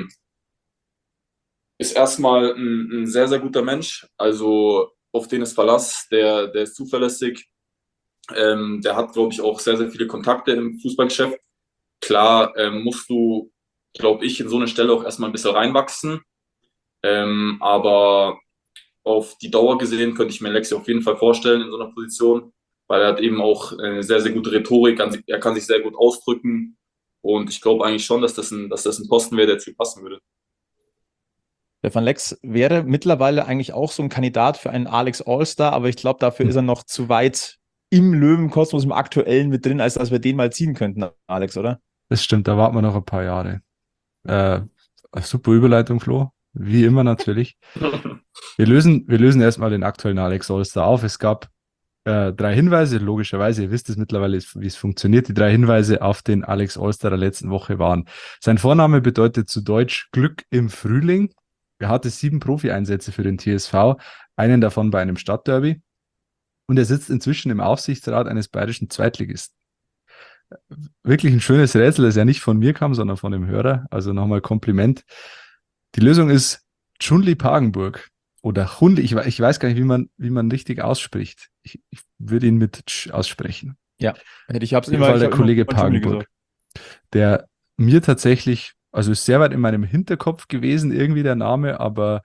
ist erstmal ein sehr, sehr guter Mensch. Also auf den ist Verlass, der ist zuverlässig. Der hat, glaube ich, auch sehr, sehr viele Kontakte im Fußballgeschäft. Klar musst du, glaube ich, in so eine Stelle auch erstmal ein bisschen reinwachsen. Aber auf die Dauer gesehen könnte ich mir Lexi auf jeden Fall vorstellen in so einer Position, weil er hat eben auch eine sehr, sehr gute Rhetorik, er kann sich sehr gut ausdrücken. Und ich glaube eigentlich schon, dass das ein Posten wäre, der zu ihm passen würde. Stefan Lex wäre mittlerweile eigentlich auch so ein Kandidat für einen Alex All-Star, aber ich glaube, dafür ist er noch zu weit im Löwenkosmos, im Aktuellen mit drin, als dass wir den mal ziehen könnten, Alex, oder? Das stimmt, da warten wir noch ein paar Jahre. Super Überleitung, Flo. Wie immer natürlich. Wir lösen erstmal den aktuellen Alex All-Star auf. Es gab 3 Hinweise, logischerweise, ihr wisst es mittlerweile, wie es funktioniert. Die 3 Hinweise auf den Alex All-Star der letzten Woche waren: Sein Vorname bedeutet zu Deutsch Glück im Frühling. Er hatte 7 Profi-Einsätze für den TSV, einen davon bei einem Stadtderby. Und er sitzt inzwischen im Aufsichtsrat eines bayerischen Zweitligisten. Wirklich ein schönes Rätsel, das ja nicht von mir kam, sondern von dem Hörer. Also nochmal Kompliment. Die Lösung ist Chunli Pagenburg oder Chunli. Ich weiß gar nicht, wie man richtig ausspricht. Ich würde ihn mit Ch aussprechen. Ja, ich habe es immer. Der Kollege Pagenburg, der mir tatsächlich, also ist sehr weit in meinem Hinterkopf gewesen, irgendwie der Name, aber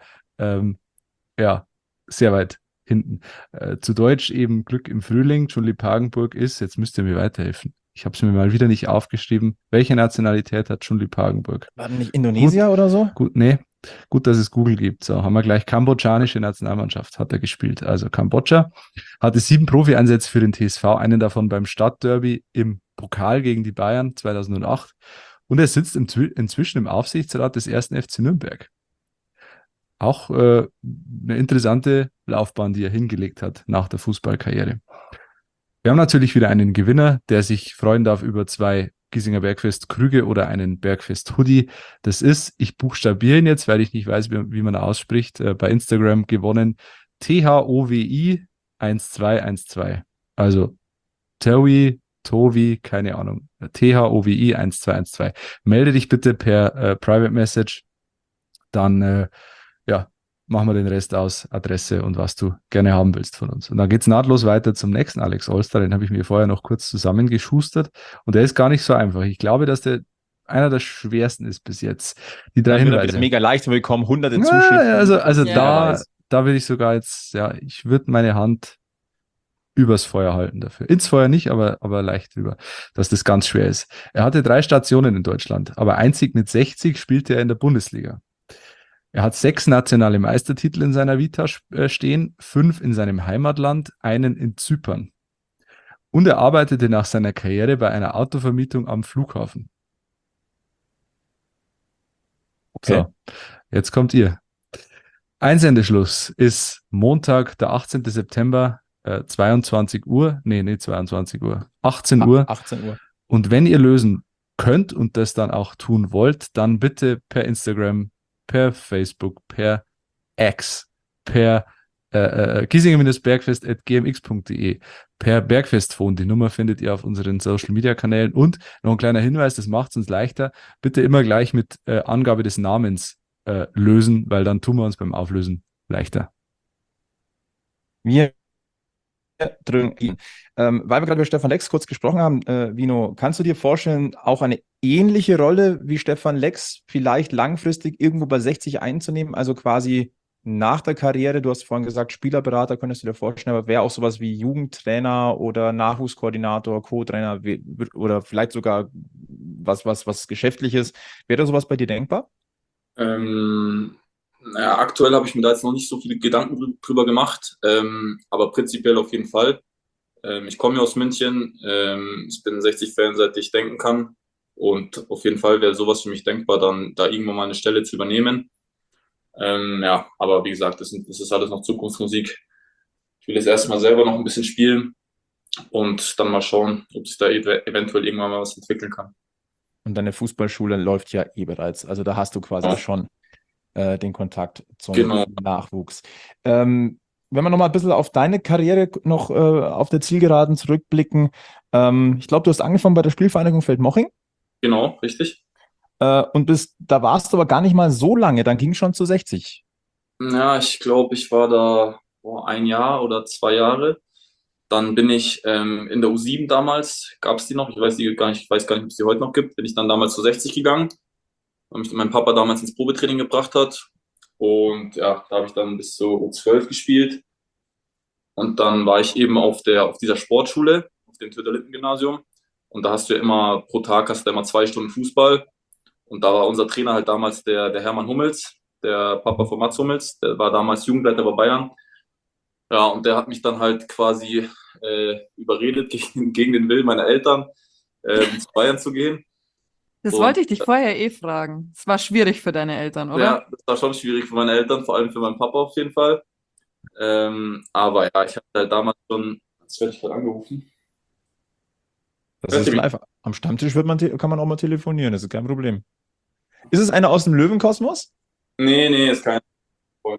ja, sehr weit hinten. Zu Deutsch eben Glück im Frühling. Chunli Pagenburg ist, jetzt müsst ihr mir weiterhelfen. Ich habe es mir mal wieder nicht aufgeschrieben. Welche Nationalität hat Chunli Pagenburg? War nicht Indonesier oder so? Nee. Gut, dass es Google gibt. So, haben wir gleich kambodschanische Nationalmannschaft, hat er gespielt. Also Kambodscha. Hatte 7 Profi-Einsätze für den TSV, einen davon beim Stadtderby im Pokal gegen die Bayern 2008. Und er sitzt inzwischen im Aufsichtsrat des 1. FC Nürnberg. Auch eine interessante Laufbahn, die er hingelegt hat nach der Fußballkarriere. Wir haben natürlich wieder einen Gewinner, der sich freuen darf über 2 Giesinger Bergfest Krüge oder einen Bergfest Hoodie. Das ist, ich buchstabiere ihn jetzt, weil ich nicht weiß, wie man ausspricht, bei Instagram gewonnen, THOWI 1212. Also Towi, keine Ahnung, THOWI 1212. Melde dich bitte per Private Message, dann machen wir den Rest aus, Adresse und was du gerne haben willst von uns. Und dann geht's nahtlos weiter zum nächsten Alex All-Star, den habe ich mir vorher noch kurz zusammengeschustert und der ist gar nicht so einfach. Ich glaube, dass der einer der schwersten ist bis jetzt. Die 3 Hinweise. Mega leicht willkommen, hunderte Zuschriften. Also da will ich sogar jetzt, ich würde meine Hand übers Feuer halten dafür. Ins Feuer nicht, aber leicht drüber, dass das ganz schwer ist. Er hatte 3 Stationen in Deutschland, aber einzig mit 60 spielte er in der Bundesliga. Er hat 6 nationale Meistertitel in seiner Vita stehen, 5 in seinem Heimatland, einen in Zypern. Und er arbeitete nach seiner Karriere bei einer Autovermietung am Flughafen. Okay. So, jetzt kommt ihr. Einsendeschluss ist Montag, der 18. September, 22 Uhr. Nee, nicht 22 Uhr. 18 Uhr. 18 Uhr. Und wenn ihr lösen könnt und das dann auch tun wollt, dann bitte per Instagram, per Facebook, per X, per giesinger-bergfest@gmx.de, per Bergfestphone. Die Nummer findet ihr auf unseren Social Media Kanälen. Und noch ein kleiner Hinweis, das macht es uns leichter. Bitte immer gleich mit Angabe des Namens lösen, weil dann tun wir uns beim Auflösen leichter. Wir drücken ihn. Weil wir gerade über Stefan Lex kurz gesprochen haben, Vino, kannst du dir vorstellen, auch eine ähnliche Rolle wie Stefan Lex vielleicht langfristig irgendwo bei 60 einzunehmen, also quasi nach der Karriere? Du hast vorhin gesagt, Spielerberater könntest du dir vorstellen, aber wäre auch sowas wie Jugendtrainer oder Nachwuchskoordinator, Co-Trainer oder vielleicht sogar was Geschäftliches. Wäre da sowas bei dir denkbar? Naja, aktuell habe ich mir da jetzt noch nicht so viele Gedanken drüber gemacht, aber prinzipiell auf jeden Fall. Ich komme ja aus München, ich bin 60-Fan, seit ich denken kann, und auf jeden Fall wäre sowas für mich denkbar, dann da irgendwann mal eine Stelle zu übernehmen. Ja, aber wie gesagt, das ist alles noch Zukunftsmusik. Ich will jetzt erstmal selber noch ein bisschen spielen und dann mal schauen, ob sich da eventuell irgendwann mal was entwickeln kann. Und deine Fußballschule läuft ja bereits. Also da hast du quasi Ja. schon den Kontakt zum Genau. Nachwuchs. Wenn wir nochmal ein bisschen auf deine Karriere noch auf der Zielgeraden zurückblicken. Ich glaube, du hast angefangen bei der Spielvereinigung Feldmoching. Genau, richtig. Und da warst du aber gar nicht mal so lange. Dann ging schon zu 60. Ja, ich glaube, ich war da ein Jahr oder 2 Jahre. Dann bin ich in der U7 damals, gab es die noch, ich weiß gar nicht, ob es die heute noch gibt, bin ich dann damals zu 60 gegangen, weil mich mein Papa damals ins Probetraining gebracht hat. Und ja, da habe ich dann bis zu U12 gespielt. Und dann war ich eben auf dieser Sportschule, auf dem Töterlinden-Gymnasium. Und da hast du ja immer, pro Tag hast du immer 2 Stunden Fußball. Und da war unser Trainer halt damals der Hermann Hummels, der Papa von Mats Hummels, der war damals Jugendleiter bei Bayern. Ja, und der hat mich dann halt quasi überredet, gegen den Willen meiner Eltern, zu Bayern zu gehen. Das Und, wollte ich dich vorher fragen. Es war schwierig für deine Eltern, oder? Ja, das war schon schwierig für meine Eltern, vor allem für meinen Papa auf jeden Fall. Aber ja, ich habe halt damals schon, jetzt werde ich gerade angerufen. Das ist live. Am Stammtisch kann man auch mal telefonieren, das ist kein Problem. Ist es einer aus dem Löwenkosmos? Nee, ist kein Freund.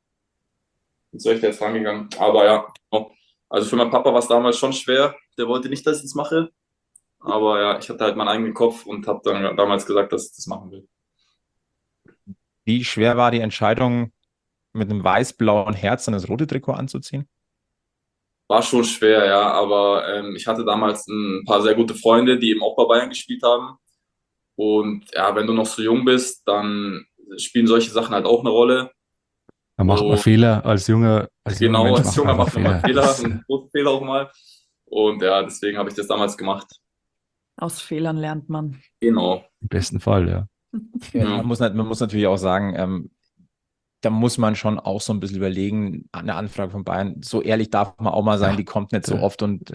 Jetzt soll ich da jetzt rangegangen. Aber ja, also für meinen Papa war es damals schon schwer. Der wollte nicht, dass ich das mache. Aber ja, ich hatte halt meinen eigenen Kopf und habe dann damals gesagt, dass ich das machen will. Wie schwer war die Entscheidung, mit einem weiß-blauen Herz dann das rote Trikot anzuziehen? War schon schwer, ja, aber ich hatte damals ein paar sehr gute Freunde, die eben auch bei Bayern gespielt haben. Und ja, wenn du noch so jung bist, dann spielen solche Sachen halt auch eine Rolle. Da macht man Und Fehler als junger genau, Mensch als Junger macht man mal Fehler, Das- einen großen Fehler auch mal. Und ja, deswegen habe ich das damals gemacht. Aus Fehlern lernt man. Genau. Im besten Fall, ja. Ja, Ja. man muss natürlich auch sagen, da muss man schon auch so ein bisschen überlegen, eine Anfrage von Bayern, so ehrlich darf man auch mal sein, Ja, die kommt nicht so ja. oft. Und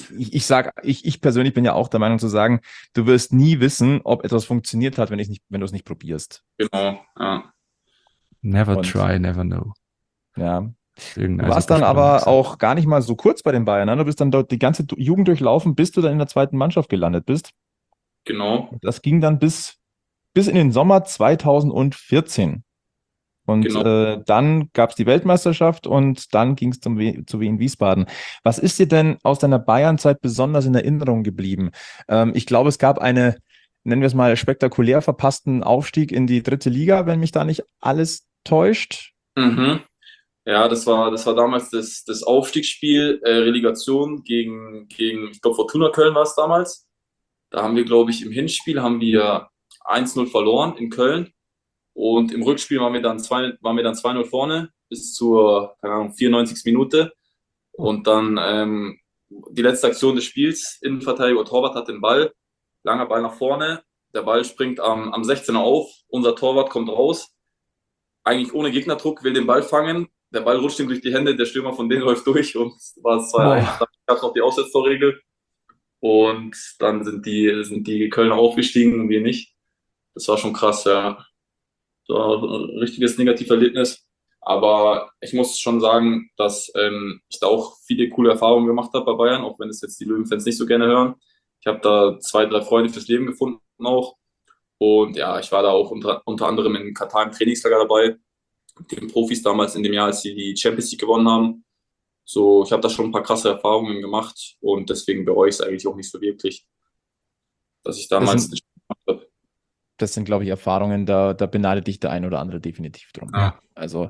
ich persönlich bin ja auch der Meinung zu sagen, du wirst nie wissen, ob etwas funktioniert hat, wenn du es nicht probierst. Genau, ja. Never Und- try, never know. Ja. Irgendein Du warst dann Eishockeyspieler hat aber gesagt. auch gar nicht mal so kurz bei den Bayern, ne? Du bist dann dort die ganze Jugend durchlaufen, bis du dann in der zweiten Mannschaft gelandet bist. Genau, Das ging dann bis in den Sommer 2014. Und Genau. dann gab es die Weltmeisterschaft und dann ging es zu Wien Wiesbaden. Was ist dir denn aus deiner Bayern-Zeit besonders in Erinnerung geblieben? Ich glaube, es gab einen, nennen wir es mal, spektakulär verpassten Aufstieg in die dritte Liga, wenn mich da nicht alles täuscht. Mhm. Ja, das war damals das Aufstiegsspiel, Relegation gegen, ich glaube, Fortuna Köln war es damals. Da haben wir, glaube ich, im Hinspiel haben wir 1-0 verloren in Köln. Und im Rückspiel waren wir dann 2-0 vorne bis zur, keine Ahnung, 94. Minute. Und dann die letzte Aktion des Spiels, Innenverteidiger und Torwart hat den Ball, langer Ball nach vorne, der Ball springt am 16er auf, unser Torwart kommt raus, eigentlich ohne Gegnerdruck, will den Ball fangen, der Ball rutscht ihm durch die Hände, der Stürmer von denen läuft durch und war es 2-1. Dann gab es noch die Auswärtstorregel und dann sind die Kölner aufgestiegen und wir nicht. Das war schon krass, ja. So ein richtiges Negativerlebnis. Aber ich muss schon sagen, dass ich da auch viele coole Erfahrungen gemacht habe bei Bayern, auch wenn es jetzt die Löwenfans nicht so gerne hören. Ich habe da 2, 3 Freunde fürs Leben gefunden auch. Und ja, ich war da auch unter anderem in Katar im Trainingslager dabei, mit den Profis damals in dem Jahr, als sie die Champions League gewonnen haben. So, ich habe da schon ein paar krasse Erfahrungen gemacht und deswegen bereue ich es eigentlich auch nicht so wirklich, dass ich damals nicht gemacht habe. Das sind, glaube ich, Erfahrungen, da beneidet dich der ein oder andere definitiv drum. Ja. Also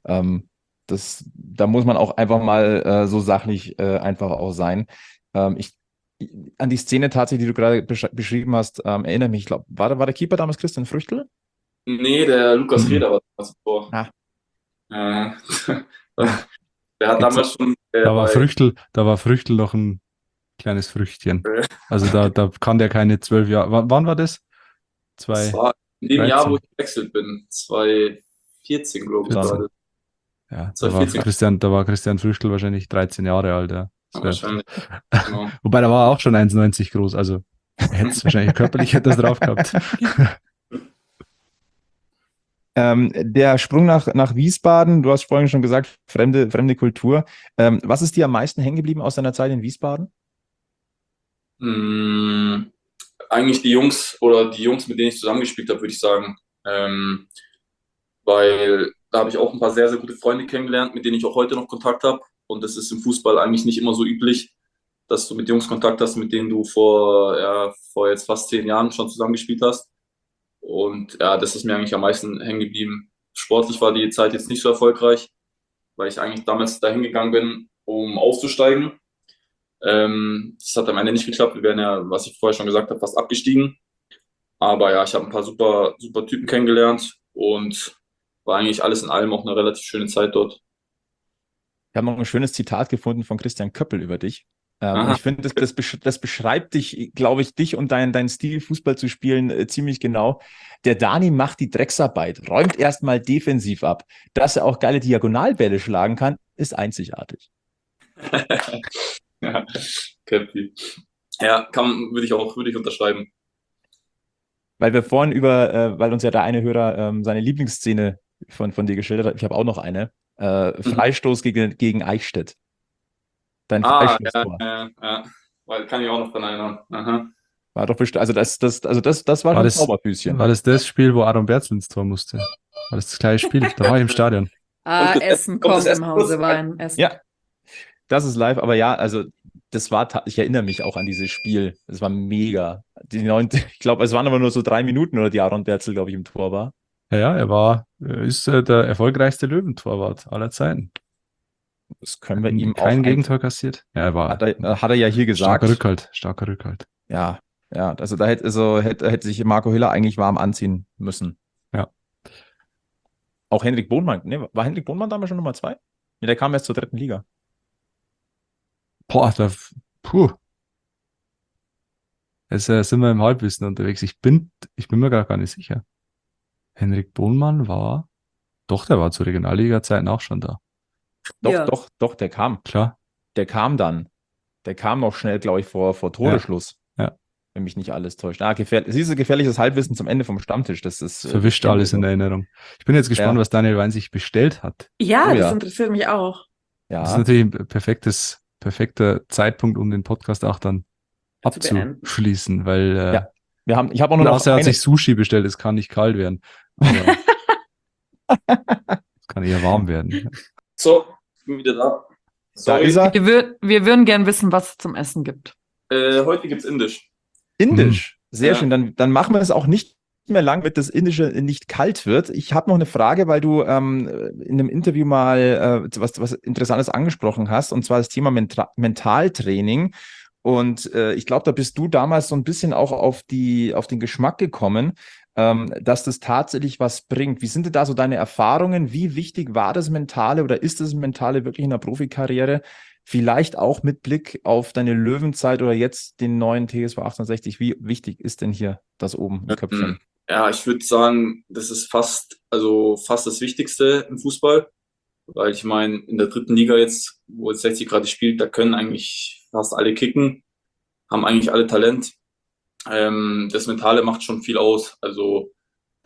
da muss man auch einfach mal so sachlich einfach auch sein. An die Szene tatsächlich, die du gerade beschrieben hast, erinnere mich, ich glaube, war der Keeper damals Christian Früchtl? Nee, der Lukas Reda war damals vor. Ah. Der hat damals schon. Da war Früchtl noch ein kleines Früchtchen. Also da kann der keine 12 Jahre. Wann war das? Das war in dem Jahr, wo ich gewechselt bin. 2014, glaube ich. Ja, da war Christian Früchtl wahrscheinlich 13 Jahre alt. Ja. Wahrscheinlich. Genau. Wobei, da war er auch schon 1,90 groß. Also hätte es wahrscheinlich körperlich etwas drauf gehabt. Der Sprung nach Wiesbaden, du hast vorhin schon gesagt, fremde Kultur. Was ist dir am meisten hängen geblieben aus deiner Zeit in Wiesbaden? Eigentlich die Jungs, mit denen ich zusammengespielt habe, würde ich sagen. Weil da habe ich auch ein paar sehr, sehr gute Freunde kennengelernt, mit denen ich auch heute noch Kontakt habe. Und das ist im Fußball eigentlich nicht immer so üblich, dass du mit Jungs Kontakt hast, mit denen du vor jetzt fast 10 Jahren schon zusammengespielt hast. Und ja, das ist mir eigentlich am meisten hängen geblieben. Sportlich war die Zeit jetzt nicht so erfolgreich, weil ich eigentlich damals dahin gegangen bin, um aufzusteigen. Das hat am Ende nicht geklappt. Wir wären ja, was ich vorher schon gesagt habe, fast abgestiegen. Aber ja, ich habe ein paar super, super Typen kennengelernt und war eigentlich alles in allem auch eine relativ schöne Zeit dort. Ich habe noch ein schönes Zitat gefunden von Christian Köppel über dich. Und ich finde, das beschreibt dich, glaube ich, dich und dein Stil, Fußball zu spielen, ziemlich genau. Der Dani macht die Drecksarbeit, räumt erstmal defensiv ab. Dass er auch geile Diagonalbälle schlagen kann, ist einzigartig. Ja, Köppi. Ja, würde ich unterschreiben. Weil wir vorhin weil uns ja der eine Hörer seine Lieblingsszene von dir geschildert hat, ich habe auch noch eine, Freistoß gegen Eichstätt. Dein Freistoßtor. Ja. Kann ich auch noch dran erinnern. Aha. War doch bestimmt, also das war schon ein Zauberfüßchen. War das Spiel, wo Aaron Berzel ins Tor musste? War das gleiche Spiel? Da war ich im Stadion. Essen kommt im Hause Wein. Essen. Ja, das ist live, aber ja, also ich erinnere mich auch an dieses Spiel. Es war mega. Ich glaube, es waren aber nur so 3 Minuten, oder die Aaron Berzel, glaube ich, im Tor war. Ja, er ist der erfolgreichste Löwentorwart aller Zeiten. Das können wir ihm kein Gegentor kassiert. Ja, er war. Hat er ja hier gesagt. Starker Rückhalt. Ja, also da hätte sich Marco Hiller eigentlich warm anziehen müssen. Ja. Auch Henrik Bohnmann, ne, war Henrik Bohnmann damals schon Nummer 2? Ne, der kam erst zur 3. Liga. Boah, Jetzt sind wir im Halbwissen unterwegs. Ich bin mir gar nicht sicher. Henrik Bohnmann der war zu Regionalliga-Zeiten auch schon da. Doch, der kam. Klar. Der kam dann. Der kam noch schnell, glaube ich, vor Toreschluss. Ja. Wenn mich nicht alles täuscht. Siehst du, gefährliches Halbwissen zum Ende vom Stammtisch. Das ist verwischt alles in Erinnerung. Ich bin jetzt gespannt, was Daniel Wein sich bestellt hat. Ja, das interessiert mich auch. Ja. Das ist natürlich ein perfekter Zeitpunkt, um den Podcast auch dann abzuschließen, weil ich habe auch nur noch er hat sich Sushi bestellt, es kann nicht kalt werden. Es kann eher warm werden. So, ich bin wieder da. Da ist er. Wir würden gern wissen, was es zum Essen gibt. Heute gibt es Indisch. Indisch, sehr schön. Dann machen wir es auch nicht mehr lang, damit das Indische nicht kalt wird. Ich habe noch eine Frage, weil du in einem Interview mal was Interessantes angesprochen hast, und zwar das Thema Mentaltraining. Und ich glaube, da bist du damals so ein bisschen auch auf den Geschmack gekommen, dass das tatsächlich was bringt. Wie sind denn da so deine Erfahrungen? Wie wichtig war das Mentale oder ist das Mentale wirklich in der Profikarriere? Vielleicht auch mit Blick auf deine Löwenzeit oder jetzt den neuen TSV 1860. Wie wichtig ist denn hier das oben im Köpfchen? Ja, ich würde sagen, das ist fast das Wichtigste im Fußball. Weil ich meine, in der 3. Liga jetzt, wo jetzt 60 gerade spielt, da können eigentlich fast alle kicken, haben eigentlich alle Talent. Das Mentale macht schon viel aus. Also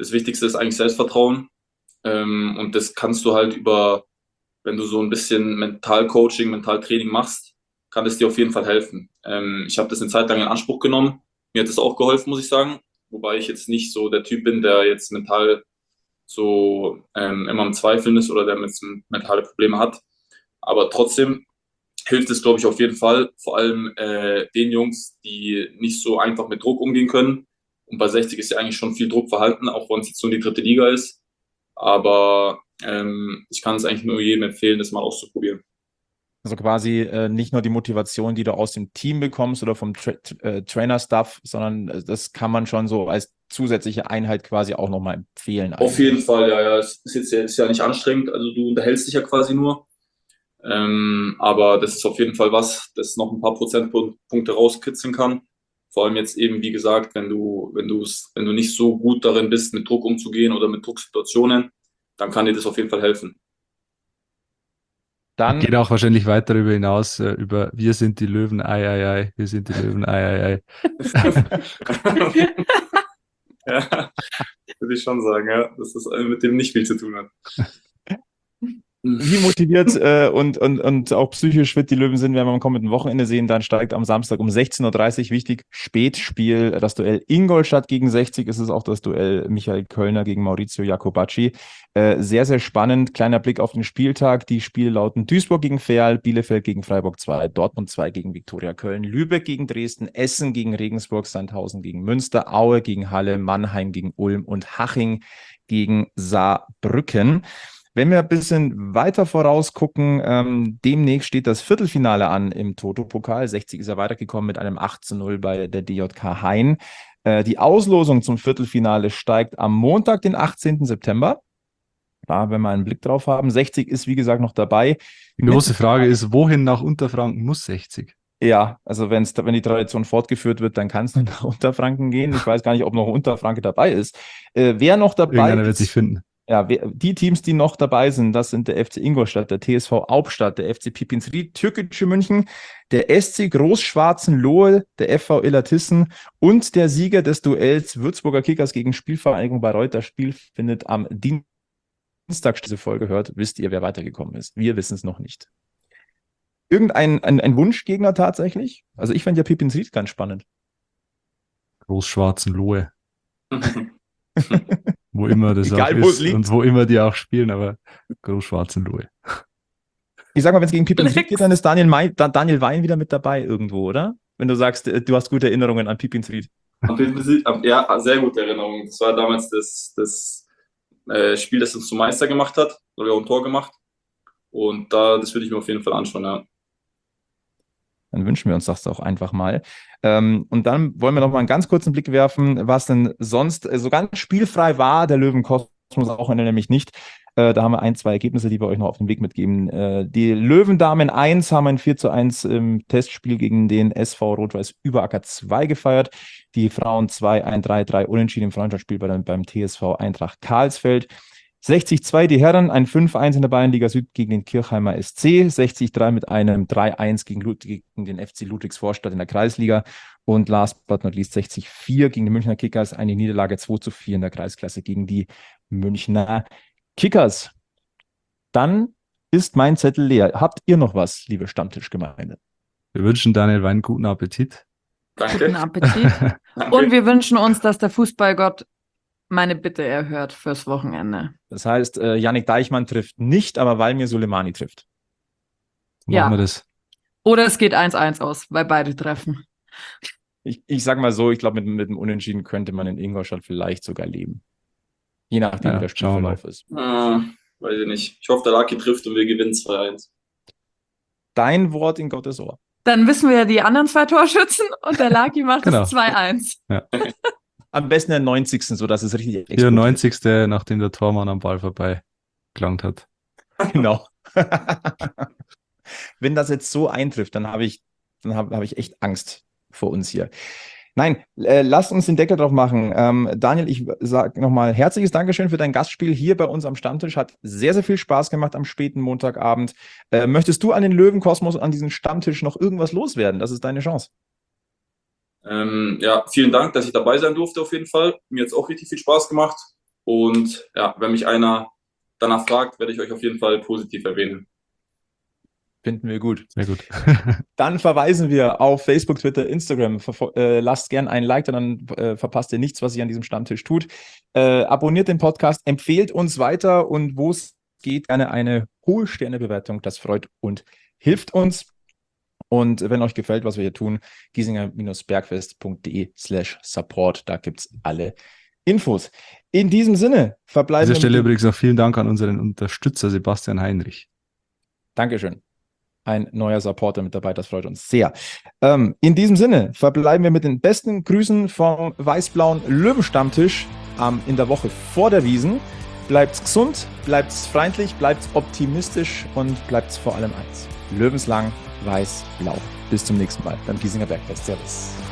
das Wichtigste ist eigentlich Selbstvertrauen. Und das kannst du halt wenn du so ein bisschen Mentalcoaching, Mentaltraining machst, kann das dir auf jeden Fall helfen. Ich habe das eine Zeit lang in Anspruch genommen. Mir hat das auch geholfen, muss ich sagen. Wobei ich jetzt nicht so der Typ bin, der jetzt mental so immer am Zweifeln ist oder der mentale Probleme hat. Aber trotzdem hilft es, glaube ich, auf jeden Fall. Vor allem den Jungs, die nicht so einfach mit Druck umgehen können. Und bei 60 ist ja eigentlich schon viel Druck vorhanden, auch wenn es jetzt nur die 3. Liga ist. Aber ich kann es eigentlich nur jedem empfehlen, das mal auszuprobieren. Also quasi nicht nur die Motivation, die du aus dem Team bekommst oder vom Trainer-Stuff, sondern das kann man schon so als zusätzliche Einheit quasi auch nochmal empfehlen. Auf jeden Fall, ja. Es ist ja nicht anstrengend, also du unterhältst dich ja quasi nur. Aber das ist auf jeden Fall was, das noch ein paar Prozentpunkte rauskitzeln kann. Vor allem jetzt eben, wie gesagt, wenn du nicht so gut darin bist, mit Druck umzugehen oder mit Drucksituationen, dann kann dir das auf jeden Fall helfen. Dann Geht auch wahrscheinlich weit darüber hinaus, über wir sind die Löwen, ei, ei, ei, wir sind die Löwen, ei, ei, ei. Ja, würde ich schon sagen, ja, dass das mit dem nicht viel zu tun hat. wie motiviert und auch psychisch fit die Löwen sind, werden wir am kommenden Wochenende sehen. Dann steigt am Samstag um 16:30 Uhr, wichtig, Spätspiel, das Duell Ingolstadt gegen 60. Es ist auch das Duell Michael Kölner gegen Maurizio Jacobacci. Sehr, sehr spannend. Kleiner Blick auf den Spieltag. Die Spiele lauten Duisburg gegen Verl, Bielefeld gegen Freiburg 2, Dortmund 2 gegen Viktoria Köln, Lübeck gegen Dresden, Essen gegen Regensburg, Sandhausen gegen Münster, Aue gegen Halle, Mannheim gegen Ulm und Haching gegen Saarbrücken. Wenn wir ein bisschen weiter vorausgucken, demnächst steht das Viertelfinale an im Toto-Pokal. 60 ist ja weitergekommen mit einem 8:0 bei der DJK Hain. Die Auslosung zum Viertelfinale steigt am Montag, den 18. September. Da, wenn wir einen Blick drauf haben. 60 ist, wie gesagt, noch dabei. Die große Frage ist, wohin nach Unterfranken muss 60? Ja, also wenn die Tradition fortgeführt wird, dann kann es nach Unterfranken gehen. Ich weiß gar nicht, ob noch Unterfranke dabei ist. Wer noch dabei Irgendeiner wird ist, sich finden. ja, die Teams, die noch dabei sind, das sind der FC Ingolstadt, der TSV Hauptstadt, der FC Pipinsried, Türkische München, der SC Großschwarzenlohe, der FV Illertissen und der Sieger des Duells Würzburger Kickers gegen Spielvereinigung Bayreuth. Das Spiel findet am Dienstag, diese Folge hört, wisst ihr, wer weitergekommen ist. Wir wissen es noch nicht. Ein Wunschgegner tatsächlich? Also ich fand ja Pipinsried ganz spannend. Großschwarzenlohe. Wo immer das Egal, auch wo es ist liegt. und wo immer die auch spielen, aber Großschwarzenlohe. Ich sag mal, wenn es gegen Pipinsried geht, dann ist Daniel Wein wieder mit dabei irgendwo, oder? Wenn du sagst, du hast gute Erinnerungen an Pipinsried. Ja, sehr gute Erinnerung. Das war damals das Spiel, das uns zum Meister gemacht hat. Da haben wir auch ein Tor gemacht. Und das würde ich mir auf jeden Fall anschauen, ja. Dann wünschen wir uns das auch einfach mal. Und dann wollen wir noch mal einen ganz kurzen Blick werfen, was denn sonst so ganz spielfrei war. Der Löwenkosmos auch nämlich nicht. Da haben wir 1, 2 Ergebnisse, die wir euch noch auf den Weg mitgeben. Die Löwendamen 1 haben ein 4:1 im Testspiel gegen den SV Rot-Weiß Überacker 2 gefeiert. Die Frauen 2, ein 3-3 unentschieden im Freundschaftsspiel beim TSV Eintracht Karlsfeld. 60-2 die Herren, ein 5:1 in der Bayernliga Süd gegen den Kirchheimer SC, 60-3 mit einem 3:1 gegen den FC Ludwigsvorstadt in der Kreisliga und last but not least 60-4 gegen die Münchner Kickers, eine Niederlage 2:4 in der Kreisklasse gegen die Münchner Kickers. Dann ist mein Zettel leer. Habt ihr noch was, liebe Stammtischgemeinde? Wir wünschen Daniel Wein guten Appetit. Danke. Guten Appetit. Und wir wünschen uns, dass der Fußballgott meine Bitte erhört fürs Wochenende. Das heißt, Yannick Deichmann trifft nicht, aber Valmir Sulemani trifft. So Ja. machen wir das. Oder es geht 1-1 aus, weil beide treffen. Ich sage mal so, ich glaube, mit dem Unentschieden könnte man in Ingolstadt vielleicht sogar leben. Je nachdem, Ja, wie der schauen wir mal. Spielverlauf ist. Weiß ich nicht. Ich hoffe, der Lucky trifft und wir gewinnen 2-1. Dein Wort in Gottes Ohr. Dann wissen wir ja die anderen 2 Torschützen und der Laki macht Genau. es 2-1. Am besten der 90. sodass es richtig explodiert. 94. nachdem der Tormann am Ball vorbei gelangt hat. Genau. Wenn das jetzt so eintrifft, dann habe ich echt Angst vor uns hier. Nein, lasst uns den Deckel drauf machen. Daniel, ich sage nochmal herzliches Dankeschön für dein Gastspiel hier bei uns am Stammtisch. Hat sehr, sehr viel Spaß gemacht am späten Montagabend. Möchtest du an den Löwenkosmos, an diesen Stammtisch noch irgendwas loswerden? Das ist deine Chance. Ja, vielen Dank, dass ich dabei sein durfte auf jeden Fall. Mir hat es auch richtig viel Spaß gemacht. Und ja, wenn mich einer danach fragt, werde ich euch auf jeden Fall positiv erwähnen. Finden wir gut. Sehr gut. Dann verweisen wir auf Facebook, Twitter, Instagram. Lasst gern ein Like, dann verpasst ihr nichts, was sich an diesem Stammtisch tut. Abonniert den Podcast, empfehlt uns weiter und wo es geht, gerne eine hohe Sternebewertung. Das freut und hilft uns. Und wenn euch gefällt, was wir hier tun, giesinger-bergfest.de/support. Da gibt es alle Infos. In diesem Sinne verbleiben An dieser wir Stelle mit übrigens noch vielen Dank an unseren Unterstützer Sebastian Heinrich. Dankeschön. Ein neuer Supporter mit dabei, das freut uns sehr. In diesem Sinne verbleiben wir mit den besten Grüßen vom weiß-blauen Löwenstammtisch in der Woche vor der Wiesn. Bleibt's gesund, bleibt's freundlich, bleibt's optimistisch und bleibt's vor allem eins. Löwenslang, weiß-blau. Bis zum nächsten Mal beim Giesinger Bergfest. Servus.